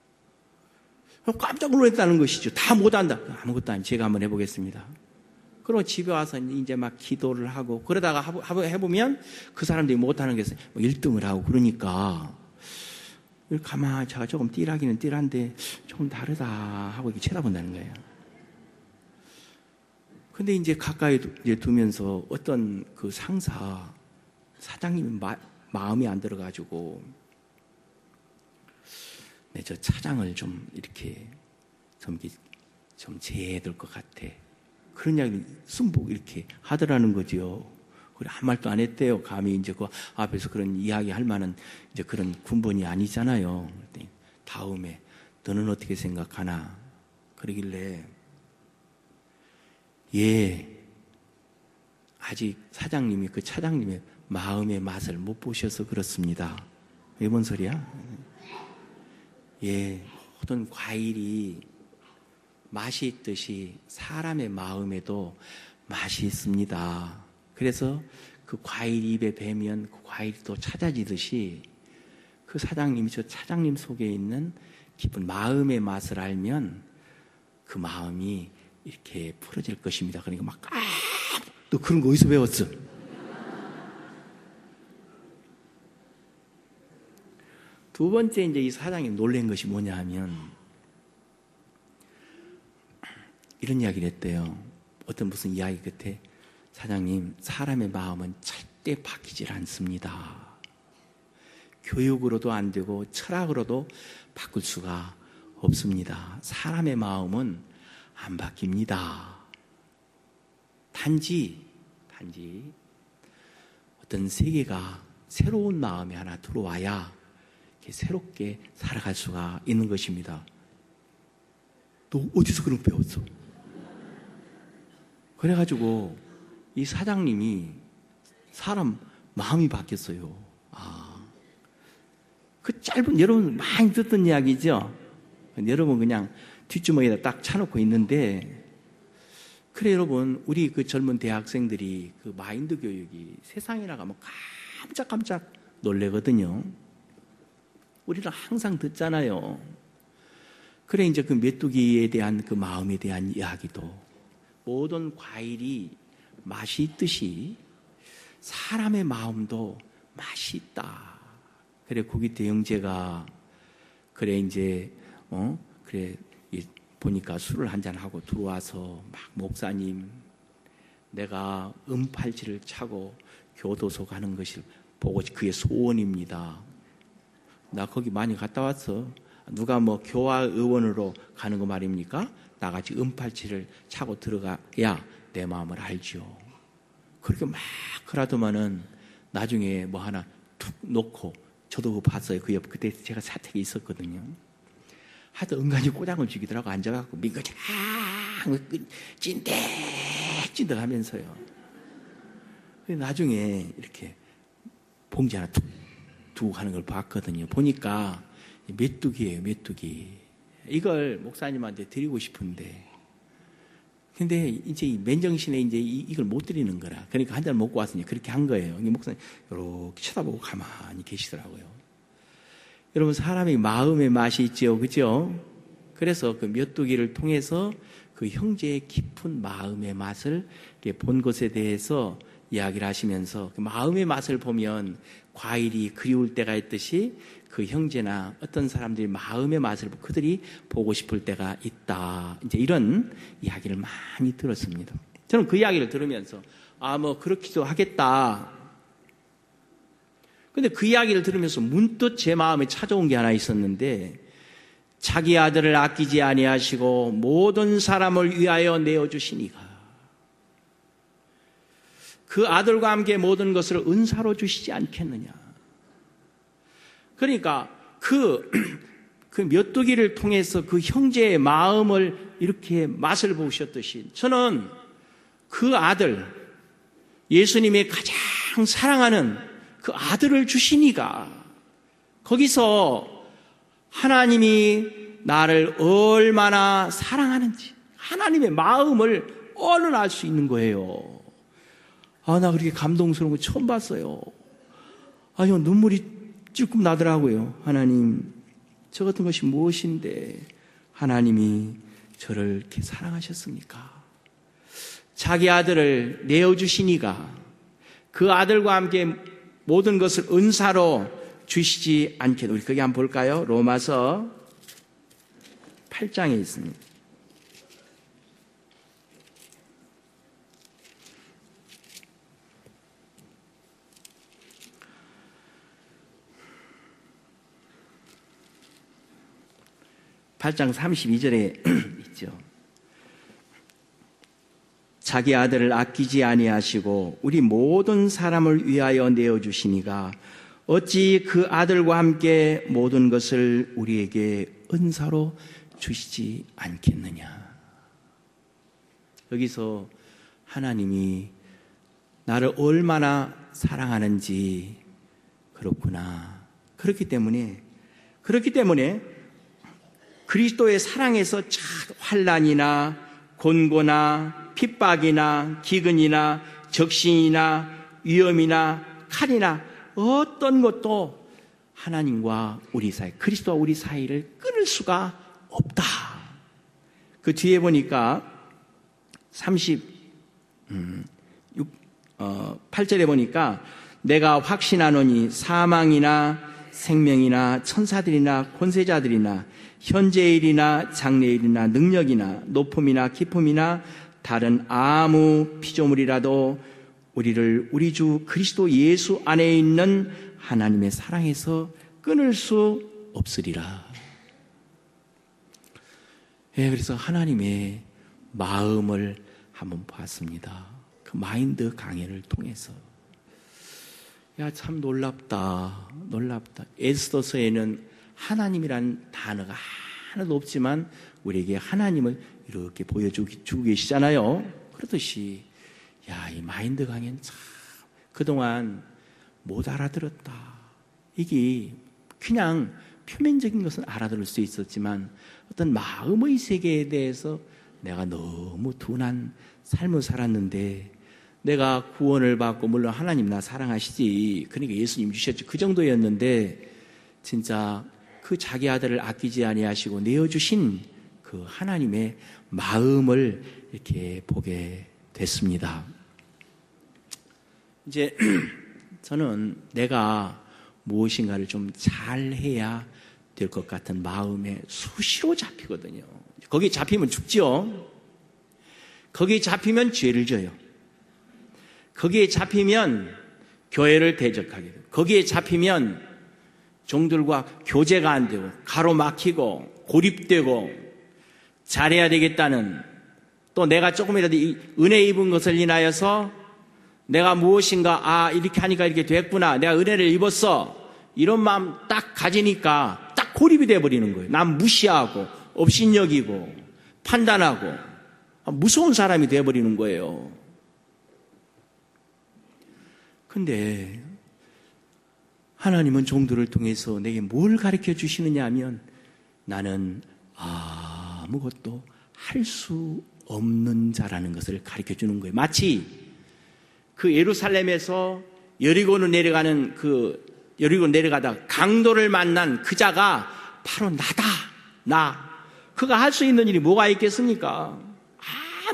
깜짝 놀랐다는 것이죠. 다 못한다. 아무것도 아니, 제가 한번 해보겠습니다. 그리고 집에 와서 이제 막 기도를 하고, 그러다가 해보면 그 사람들이 못하는 게 일 등을 하고, 그러니까 가만히 제가 조금 띠라기는 띠란데 조금 다르다 하고 이렇게 쳐다본다는 거예요. 근데 이제 가까이 두면서 어떤 그 상사, 사장님이 마, 마음이 안 들어가지고, 네, 저 차장을 좀 이렇게 좀, 좀 제해야 될 것 같아. 그런 이야기 승복 이렇게 하더라는 거지요. 그래, 한 말도 안 했대요. 감히 이제 그 앞에서 그런 이야기 할 만한 이제 그런 군번이 아니잖아요. 다음에 너는 어떻게 생각하나? 그러길래, 예, 아직 사장님이 그 차장님의 마음의 맛을 못 보셔서 그렇습니다. 이게 뭔 소리야? 예, 모든 과일이 맛이 있듯이 사람의 마음에도 맛이 있습니다. 그래서 그 과일 입에 베면 그 과일이 또 찾아지듯이 그 사장님이 저 차장님 속에 있는 깊은 마음의 맛을 알면 그 마음이 이렇게 풀어질 것입니다. 그러니까 막, 아, 너 그런 거 어디서 배웠어? 두 번째 이제 이 사장님 놀란 것이 뭐냐 하면, 이런 이야기를 했대요. 어떤 무슨 이야기 끝에, 사장님, 사람의 마음은 절대 바뀌질 않습니다. 교육으로도 안 되고 철학으로도 바꿀 수가 없습니다. 사람의 마음은 안 바뀝니다. 단지, 단지 어떤 세계가 새로운 마음이 하나 들어와야 이렇게 새롭게 살아갈 수가 있는 것입니다. 너 어디서 그런 거 배웠어? 그래가지고 이 사장님이 사람 마음이 바뀌었어요. 아, 그 짧은, 여러분 많이 듣던 이야기죠? 여러분 그냥 뒷주머니에다 딱 차놓고 있는데, 그래 여러분, 우리 그 젊은 대학생들이 그 마인드 교육이 세상에 나가면 깜짝깜짝 놀래거든요. 우리는 항상 듣잖아요. 그래 이제 그 메뚜기에 대한 그 마음에 대한 이야기도, 모든 과일이 맛이 있듯이 사람의 마음도 맛이 있다. 그래 고기태 형제가 그래 이제 어 그래 보니까 술을 한잔 하고 들어와서 막, 목사님, 내가 은팔찌를 차고 교도소 가는 것을 보고 그게 소원입니다. 나 거기 많이 갔다 왔어. 누가 뭐 교화 의원으로 가는 거 말입니까? 나같이 은팔찌를 차고 들어가야 내 마음을 알죠. 그렇게 막 그러더만은 나중에 뭐 하나 툭 놓고, 저도 그거 봤어요. 그 옆, 그때 제가 사택에 있었거든요. 하여튼 은간히 꼬장을 주기더라고. 앉아갖고 민거장 찐득찐득 하면서요. 나중에 이렇게 봉지 하나 툭 두고 가는 걸 봤거든요. 보니까 메뚜기예요, 메뚜기. 이걸 목사님한테 드리고 싶은데, 근데 이제 맨정신에 이제 이걸 못 드리는 거라. 그러니까 한 잔 먹고 왔으니 그렇게 한 거예요. 목사님 이렇게 쳐다보고 가만히 계시더라고요. 여러분, 사람이 마음의 맛이 있죠, 그죠? 그래서 그 메뚜기를 통해서 그 그 형제의 깊은 마음의 맛을 본 것에 대해서 이야기를 하시면서 그 마음의 맛을 보면 과일이 그리울 때가 있듯이 그 형제나 어떤 사람들이 마음의 맛을 그들이 보고 싶을 때가 있다. 이제 이런 이야기를 많이 들었습니다. 저는 그 이야기를 들으면서 아, 뭐 그렇기도 하겠다. 근데 그 이야기를 들으면서 문득 제 마음에 찾아온 게 하나 있었는데 자기 아들을 아끼지 아니하시고 모든 사람을 위하여 내어주시니가 그 아들과 함께 모든 것을 은사로 주시지 않겠느냐. 그러니까 그, 그 메뚜기를 통해서 그 형제의 마음을 이렇게 맛을 보셨듯이 저는 그 아들, 예수님의 가장 사랑하는 그 아들을 주시니가 거기서 하나님이 나를 얼마나 사랑하는지 하나님의 마음을 얼른 알 수 있는 거예요. 아, 나 그렇게 감동스러운 거 처음 봤어요. 아, 형 눈물이 찔끔 나더라고요. 하나님, 저 같은 것이 무엇인데 하나님이 저를 이렇게 사랑하셨습니까? 자기 아들을 내어주시니가 그 아들과 함께 모든 것을 은사로 주시지 않게. 우리 거기 한번 볼까요? 로마서 팔 장에 있습니다. 팔 장 삼십이 절에 있죠. 자기 아들을 아끼지 아니하시고 우리 모든 사람을 위하여 내어주시니가 어찌 그 아들과 함께 모든 것을 우리에게 은사로 주시지 않겠느냐. 여기서 하나님이 나를 얼마나 사랑하는지 그렇구나. 그렇기 때문에 그렇기 때문에 그리스도의 사랑에서 환난이나 곤고나 핍박이나 기근이나 적신이나 위험이나 칼이나 어떤 것도 하나님과 우리 사이, 그리스도와 우리 사이를 끊을 수가 없다. 그 뒤에 보니까 삼십육, 어, 팔 절에 보니까 내가 확신하노니 사망이나 생명이나 천사들이나 권세자들이나 현재일이나 장래일이나 능력이나 높음이나 깊음이나 다른 아무 피조물이라도 우리를 우리 주 그리스도 예수 안에 있는 하나님의 사랑에서 끊을 수 없으리라. 예, 그래서 하나님의 마음을 한번 봤습니다. 그 마인드 강해를 통해서. 야, 참 놀랍다. 놀랍다. 에스더서에는 하나님이라는 단어가 하나도 없지만 우리에게 하나님을 이렇게 보여주고 계시잖아요. 그렇듯이 야, 이 마인드 강해는 참 그동안 못 알아들었다. 이게 그냥 표면적인 것은 알아들을 수 있었지만 어떤 마음의 세계에 대해서 내가 너무 둔한 삶을 살았는데 내가 구원을 받고 물론 하나님 나 사랑하시지. 그러니까 예수님 주셨죠. 그 정도였는데 진짜 그 자기 아들을 아끼지 아니하시고 내어주신 그 하나님의 마음을 이렇게 보게 됐습니다. 이제 저는 내가 무엇인가를 좀 잘해야 될 것 같은 마음에 수시로 잡히거든요. 거기에 잡히면 죽죠. 거기에 잡히면 죄를 져요. 거기에 잡히면 교회를 대적하게 돼요. 거기에 잡히면 종들과 교제가 안 되고 가로막히고 고립되고 잘해야 되겠다는 또 내가 조금이라도 은혜 입은 것을 인하여서 내가 무엇인가 아 이렇게 하니까 이렇게 됐구나 내가 은혜를 입었어 이런 마음 딱 가지니까 딱 고립이 돼버리는 거예요. 난 무시하고 업신여기고 판단하고 무서운 사람이 돼버리는 거예요. 근데 하나님은 종들을 통해서 내게 뭘 가르쳐 주시느냐 하면 나는 아무것도 할 수 없는 자라는 것을 가르쳐 주는 거예요. 마치 그 예루살렘에서 여리고로 내려가는 그 여리고 내려가다 강도를 만난 그 자가 바로 나다. 나. 그가 할 수 있는 일이 뭐가 있겠습니까?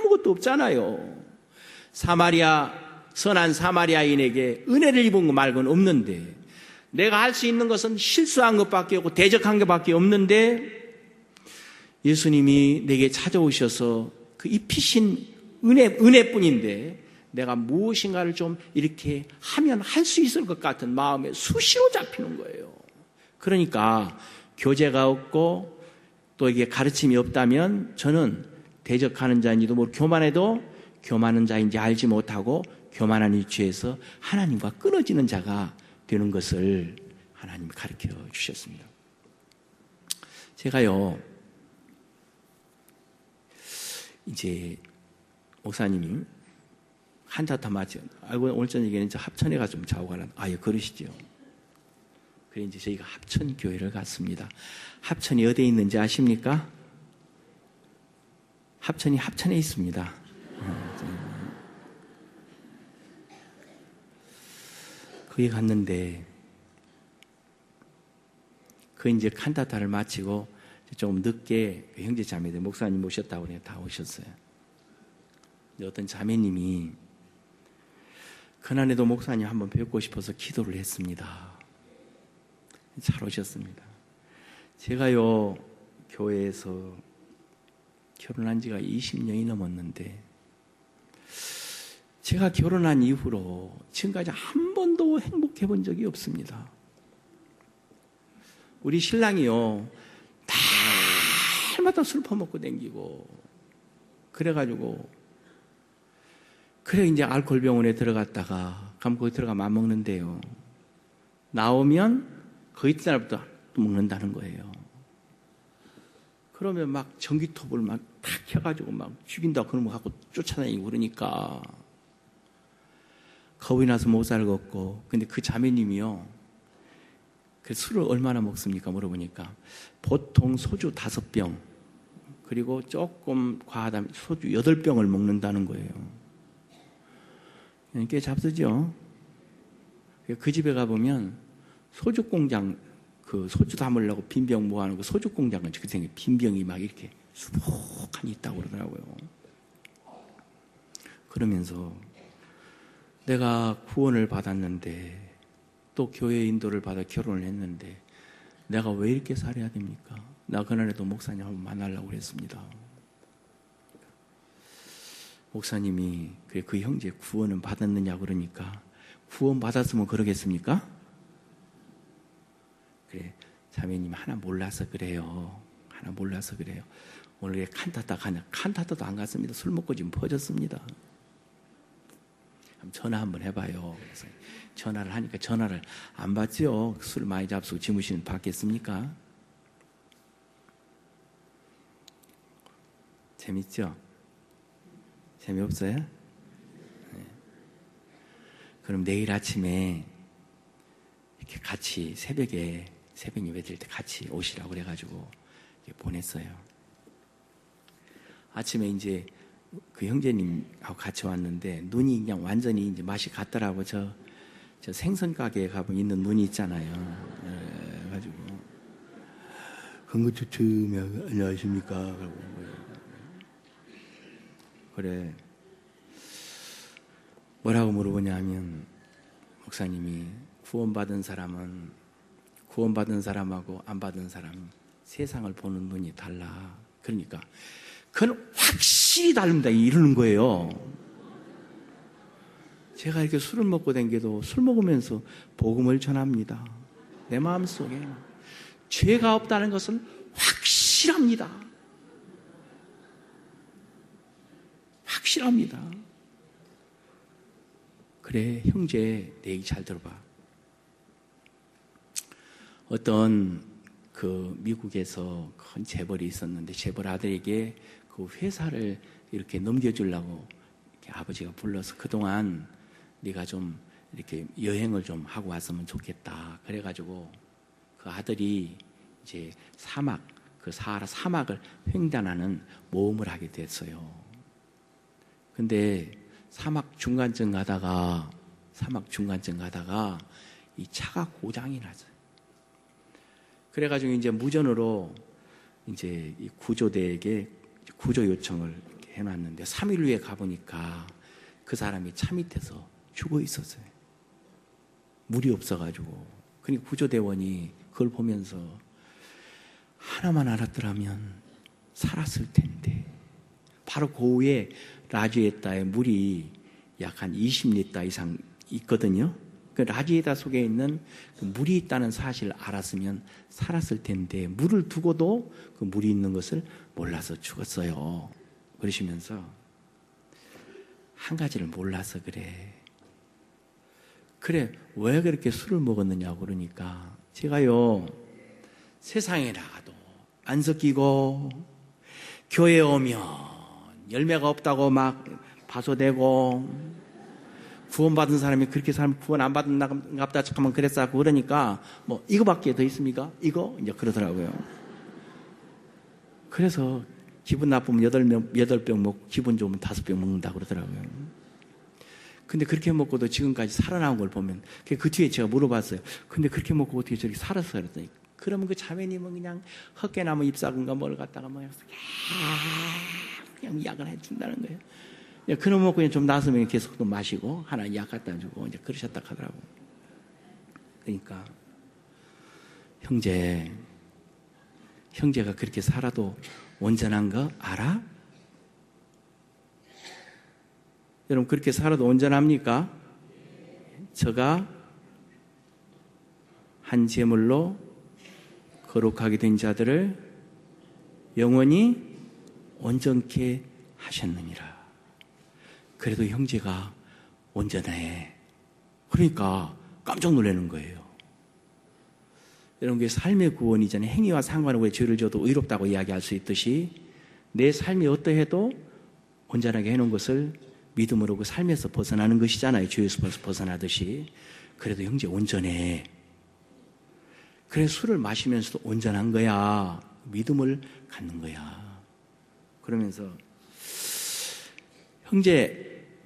아무것도 없잖아요. 사마리아, 선한 사마리아인에게 은혜를 입은 거 말고는 없는데, 내가 할 수 있는 것은 실수한 것밖에 없고 대적한 것밖에 없는데, 예수님이 내게 찾아오셔서 그 입히신 은혜, 은혜뿐인데 내가 무엇인가를 좀 이렇게 하면 할 수 있을 것 같은 마음에 수시로 잡히는 거예요. 그러니까 교제가 없고 또 이게 가르침이 없다면 저는 대적하는 자인지도 모르고 교만해도 교만한 자인지 알지 못하고 교만한 위치에서 하나님과 끊어지는 자가 되는 것을 하나님이 가르쳐 주셨습니다. 제가요, 이제 목사님이 한타타 맞죠. 알고 오늘 저녁에는 이제 합천에 가서 좀 자고 가라. 아, 예, 그러시죠. 그래 이제 저희가 합천 교회를 갔습니다. 합천이 어디에 있는지 아십니까? 합천이 합천에 있습니다. 거기 갔는데 그 이제 칸타타를 마치고 좀 늦게 형제 자매들 목사님 모셨다고 그래 다 오셨어요. 어떤 자매님이 그날에도 목사님 한번 뵙고 싶어서 기도를 했습니다. 잘 오셨습니다. 제가요 교회에서 결혼한 지가 이십 년이 넘었는데 제가 결혼한 이후로 지금까지 한 번도 행복해 본 적이 없습니다. 우리 신랑이요 날마다 술 퍼먹고 댕기고 그래가지고 그래 이제 알코올 병원에 들어갔다가 가면 거기 들어가면 안 먹는데요. 나오면 그 이튿날부터 또 먹는다는 거예요. 그러면 막 전기톱을 막 탁 켜가지고 막 죽인다 그런 거 갖고 쫓아다니고 그러니까 겁이 나서 못 살겠고. 근데 그 자매님이요, 그 술을 얼마나 먹습니까? 물어보니까 보통 소주 다섯 병 그리고 조금 과하다면 소주 여덟 병을 먹는다는 거예요. 꽤 잡수죠. 그 집에 가보면 소주 공장, 그 소주 담으려고 빈병 모아놓은 그 소주 공장은 그 생에 빈병이 막 이렇게 수북하니 있다고 그러더라고요. 그러면서 내가 구원을 받았는데 또 교회 인도를 받아 결혼을 했는데 내가 왜 이렇게 살아야 됩니까? 나 그날에도 목사님 한번 만나려고 그랬습니다. 목사님이 그래 그 형제 구원은 받았느냐 그러니까 구원 받았으면 그러겠습니까? 그래 자매님 하나 몰라서 그래요. 하나 몰라서 그래요. 오늘 칸타타 가냐? 칸타타도 안 갔습니다. 술 먹고 지금 퍼졌습니다. 전화 한번 해봐요. 그래서 전화를 하니까 전화를 안 받지요. 술 많이 잡수고 지무시는 받겠습니까? 재밌죠? 재미없어요? 네. 그럼 내일 아침에 이렇게 같이 새벽에 새벽 예배 드릴 때 같이 오시라고 그래가지고 보냈어요. 아침에 이제 그 형제님하고 같이 왔는데 눈이 그냥 완전히 이제 맛이 갔더라고. 저, 저 생선 가게에 가보면 있는 눈이 있잖아요. 네, 가지고 건강추첨이 안녕하십니까? 그래 뭐라고 물어보냐면 목사님이 구원받은 사람은 구원받은 사람하고 안 받은 사람 세상을 보는 눈이 달라. 그러니까 그건 확실히 다릅니다. 이러는 거예요. 제가 이렇게 술을 먹고 댕겨도 술 먹으면서 복음을 전합니다. 내 마음속에 죄가 없다는 것은 확실합니다. 확실합니다. 그래 형제 내 얘기 잘 들어봐. 어떤 그 미국에서 큰 재벌이 있었는데 재벌 아들에게 그 회사를 이렇게 넘겨주려고 이렇게 아버지가 불러서 그동안 네가 좀 이렇게 여행을 좀 하고 왔으면 좋겠다. 그래가지고 그 아들이 이제 사막, 그 사하라 사막을 횡단하는 모험을 하게 됐어요. 근데 사막 중간쯤 가다가 사막 중간쯤 가다가 이 차가 고장이 났어요. 그래가지고 이제 무전으로 이제 이 구조대에게 구조 요청을 해놨는데 삼 일 후에 가보니까 그 사람이 차 밑에서 죽어 있었어요. 물이 없어가지고. 그러니까 구조대원이 그걸 보면서 하나만 알았더라면 살았을 텐데. 바로 그 후에 라지에다에 물이 약 한 이십 리터 이상 있거든요. 그 라지에다 속에 있는 그 물이 있다는 사실을 알았으면 살았을 텐데 물을 두고도 그 물이 있는 것을 몰라서 죽었어요. 그러시면서 한 가지를 몰라서 그래. 그래, 왜 그렇게 술을 먹었느냐고 그러니까 제가요, 세상에 나가도 안 섞이고 교회에 오면 열매가 없다고 막 파소되고 구원받은 사람이 그렇게 사람 구원 안 받았나 잠깐만 그랬어 그러니까 뭐 이거밖에 더 있습니까? 이거? 이제 그러더라고요. 그래서 기분 나쁘면 여덟 명, 여덟 병 먹고 기분 좋으면 다섯 병 먹는다 그러더라고요. 근데 그렇게 먹고도 지금까지 살아나온 걸 보면 그 뒤에 제가 물어봤어요. 근데 그렇게 먹고 어떻게 저렇게 살았어요? 그랬더니 그러면 그 자매님은 그냥 헛개나무 잎사귀인가 뭘 갖다가 뭐 그냥 약을 해준다는 거예요. 그놈 먹고 그냥 좀 나서면 계속 또 마시고 하나 약 갖다 주고 이제 그러셨다 하더라고요. 그러니까 형제, 형제가 그렇게 살아도 온전한 거 알아? 여러분 그렇게 살아도 온전합니까? 저가 한 제물로 거룩하게 된 자들을 영원히 온전케 하셨느니라. 그래도 형제가 온전해. 그러니까 깜짝 놀라는 거예요. 여러분, 그 삶의 구원이잖아요. 행위와 상관없이 죄를 져도 의롭다고 이야기할 수 있듯이 내 삶이 어떠해도 온전하게 해놓은 것을 믿음으로 그 삶에서 벗어나는 것이잖아요. 죄에서 벗어나듯이. 그래도 형제 온전해. 그래서 술을 마시면서도 온전한 거야. 믿음을 갖는 거야. 그러면서 형제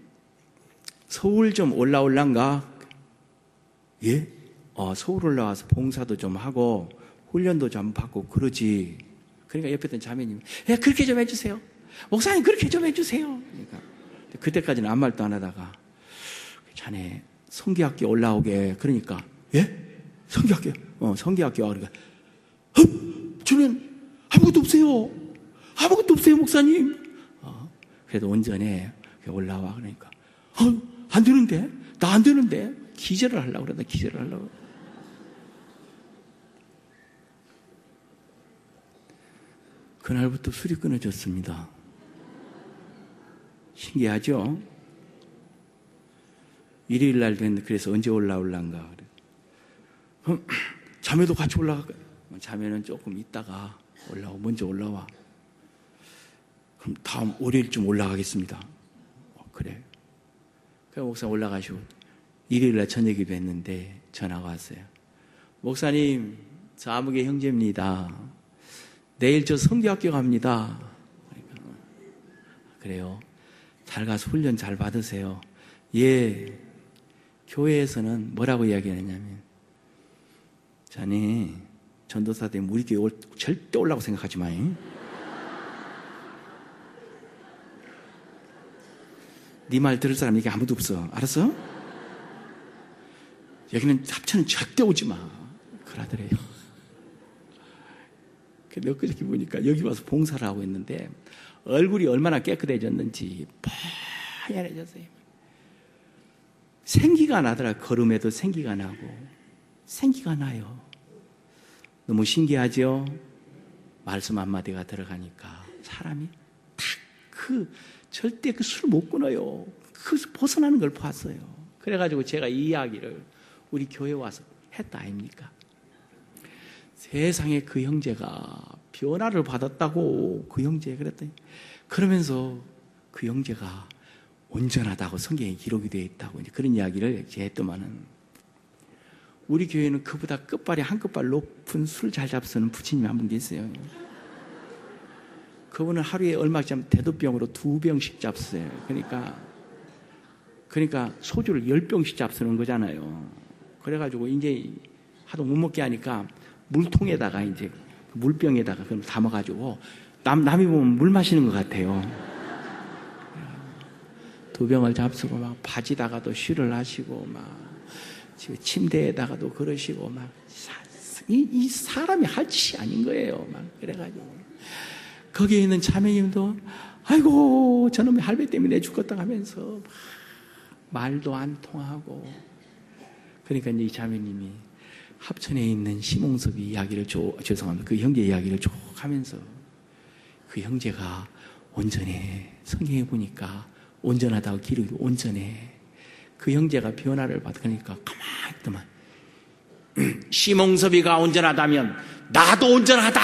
서울 좀 올라올란가? 예? 어, 서울 올라와서 봉사도 좀 하고 훈련도 좀 받고 그러지. 그러니까 옆에 있던 자매님, 예, 그렇게 좀 해주세요. 목사님 그렇게 좀 해주세요. 그러니까 그때까지는 아무 말도 안 하다가 자네 성기학교 올라오게. 그러니까 예? 성기학교? 어, 성기학교. 그러니까 어, 저는 아무것도 없어요. 아무것도 없어요, 목사님. 어, 그래도 온전해. 올라와. 그러니까 어, 안 되는데? 나 안 되는데? 기절을 하려고 그러다 기절을 하려고. 그날부터 술이 끊어졌습니다. 신기하죠? 일요일 날 됐는데 그래서 언제 올라올란가. 그럼 자매도 같이 올라갈까? 자매는 조금 있다가 올라오. 먼저 올라와. 그럼 다음 월요일쯤 올라가겠습니다. 어, 그래. 그래서 목사 올라가시고 일요일 날 저녁이 됐는데 전화가 왔어요. 목사님, 저 아무개 형제입니다. 내일 저 성교학교 갑니다. 그러니까, 그래요. 잘 가서 훈련 잘 받으세요. 예. 교회에서는 뭐라고 이야기하냐면, 자네 전도사 되면 우리 교회 절대 올라고 생각하지 마잉. 네 말 들을 사람 여기 아무도 없어. 알았어? 여기는 합천은 절대 오지 마. 그러더래요. 근데 엊그저께 보니까 여기 와서 봉사를 하고 있는데 얼굴이 얼마나 깨끗해졌는지 파얀해졌어요. 생기가 나더라. 걸음에도 생기가 나고 생기가 나요. 너무 신기하죠? 말씀 한마디가 들어가니까 사람이 딱 그 절대 그 술 못 끊어요. 그 벗어나는 걸 봤어요. 그래가지고 제가 이 이야기를 우리 교회 와서 했다 아닙니까? 세상에 그 형제가 변화를 받았다고. 그 형제 그랬더니 그러면서 그 형제가 온전하다고 성경에 기록이 되어 있다고 이제 그런 이야기를 제가 했더만은 우리 교회는 그보다 끝발이 한 끝발 높은 술 잘 잡수는 부처님이 한 분 계세요. 그분은 하루에 얼마씩 잡으면 대두병으로 두 병씩 잡수요. 그러니까 그러니까 소주를 열 병씩 잡수는 거잖아요. 그래가지고 이제 하도 못 먹게 하니까 물통에다가 이제 물병에다가 그럼 담아가지고 남 남이 보면 물 마시는 것 같아요. 두 병을 잡수고 막 바지다가도 쉬를 하시고 막 지금 침대에다가도 그러시고 막 이, 이 사람이 할 짓이 아닌 거예요. 막 그래가지고 거기에 있는 자매님도 아이고 저놈의 할배 때문에 죽었다 하면서 막 말도 안 통하고 그러니까 이제 이 자매님이 합천에 있는 심홍섭이 이야기를 쭉 죄송합니다. 그 형제 이야기를 쭉 하면서 그 형제가 온전해. 성경에 보니까 온전하다고 기록이 온전해. 그 형제가 변화를 받으니까 가만히 있더만 심홍섭이가 온전하다면 나도 온전하다.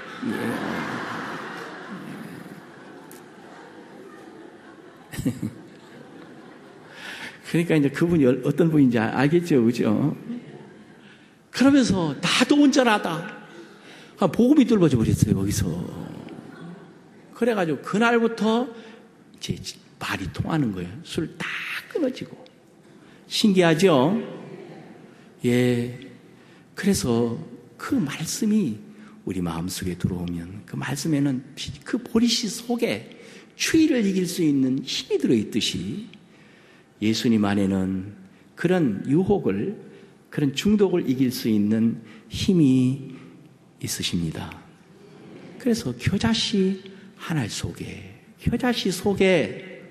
그러니까 이제 그분이 어떤 분인지 알겠죠, 그죠? 그러면서 나도 온전하다. 복음이 뚫어져 버렸어요, 거기서. 그래가지고 그날부터 이제 말이 통하는 거예요. 술 딱 끊어지고. 신기하죠? 예. 그래서 그 말씀이 우리 마음속에 들어오면 그 말씀에는 그 보리씨 속에 추위를 이길 수 있는 힘이 들어있듯이 예수님 안에는 그런 유혹을, 그런 중독을 이길 수 있는 힘이 있으십니다. 그래서 겨자씨 하나 속에, 겨자씨 속에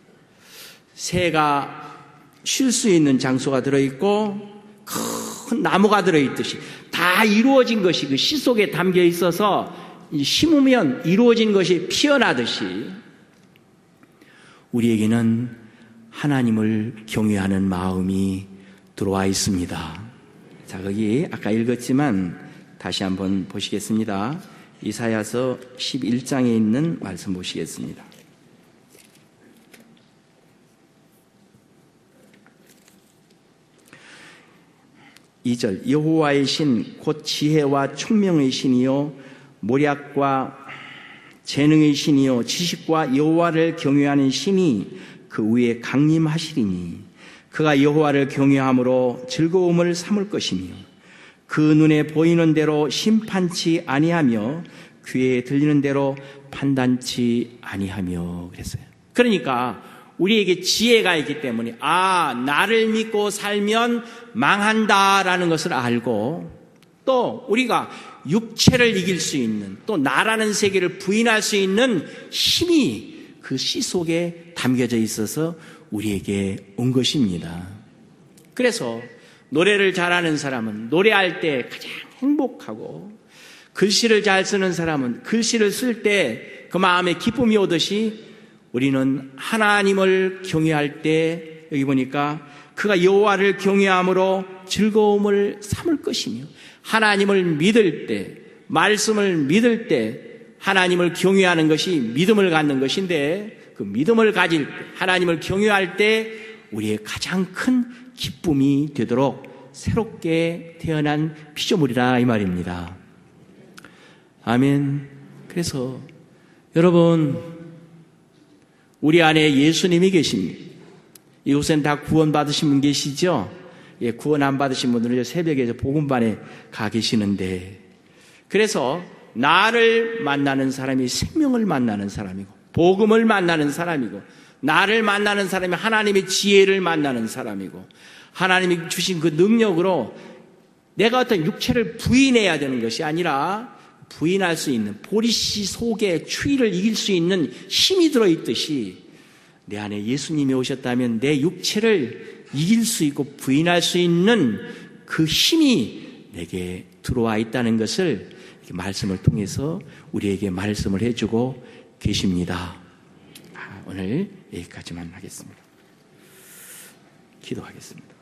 새가 쉴 수 있는 장소가 들어있고 큰 나무가 들어있듯이 다 이루어진 것이 그 씨 속에 담겨 있어서 심으면 이루어진 것이 피어나듯이 우리에게는 하나님을 경외하는 마음이 들어와 있습니다. 자, 거기 아까 읽었지만 다시 한번 보시겠습니다. 이사야서 십일 장에 있는 말씀 보시겠습니다. 이 절 여호와의 신 곧 지혜와 총명의 신이요 모략과 재능의 신이요 지식과 여호와를 경외하는 신이 그 위에 강림하시리니 그가 여호와를 경외함으로 즐거움을 삼을 것이며 그 눈에 보이는 대로 심판치 아니하며 귀에 들리는 대로 판단치 아니하며 그랬어요. 그러니까 우리에게 지혜가 있기 때문에 아 나를 믿고 살면 망한다라는 것을 알고 또 우리가 육체를 이길 수 있는 또 나라는 세계를 부인할 수 있는 힘이 그 씨 속에 담겨져 있어서 우리에게 온 것입니다. 그래서 노래를 잘하는 사람은 노래할 때 가장 행복하고 글씨를 잘 쓰는 사람은 글씨를 쓸 때 그 마음에 기쁨이 오듯이 우리는 하나님을 경외할 때 여기 보니까 그가 여호와를 경외함으로 즐거움을 삼을 것이며 하나님을 믿을 때 말씀을 믿을 때 하나님을 경외하는 것이 믿음을 갖는 것인데 그 믿음을 가질 때 하나님을 경외할 때 우리의 가장 큰 기쁨이 되도록 새롭게 태어난 피조물이라 이 말입니다. 아멘. 그래서 여러분 우리 안에 예수님이 계십니다. 이곳엔 다 구원 받으신 분 계시죠? 예, 구원 안 받으신 분들은 새벽에 복음반에 가 계시는데 그래서 나를 만나는 사람이 생명을 만나는 사람이고 복음을 만나는 사람이고 나를 만나는 사람이 하나님의 지혜를 만나는 사람이고 하나님이 주신 그 능력으로 내가 어떤 육체를 부인해야 되는 것이 아니라 부인할 수 있는 보리씨 속에 추위를 이길 수 있는 힘이 들어있듯이 내 안에 예수님이 오셨다면 내 육체를 이길 수 있고 부인할 수 있는 그 힘이 내게 들어와 있다는 것을 말씀을 통해서 우리에게 말씀을 해주고 계십니다. 오늘 여기까지만 하겠습니다. 기도하겠습니다.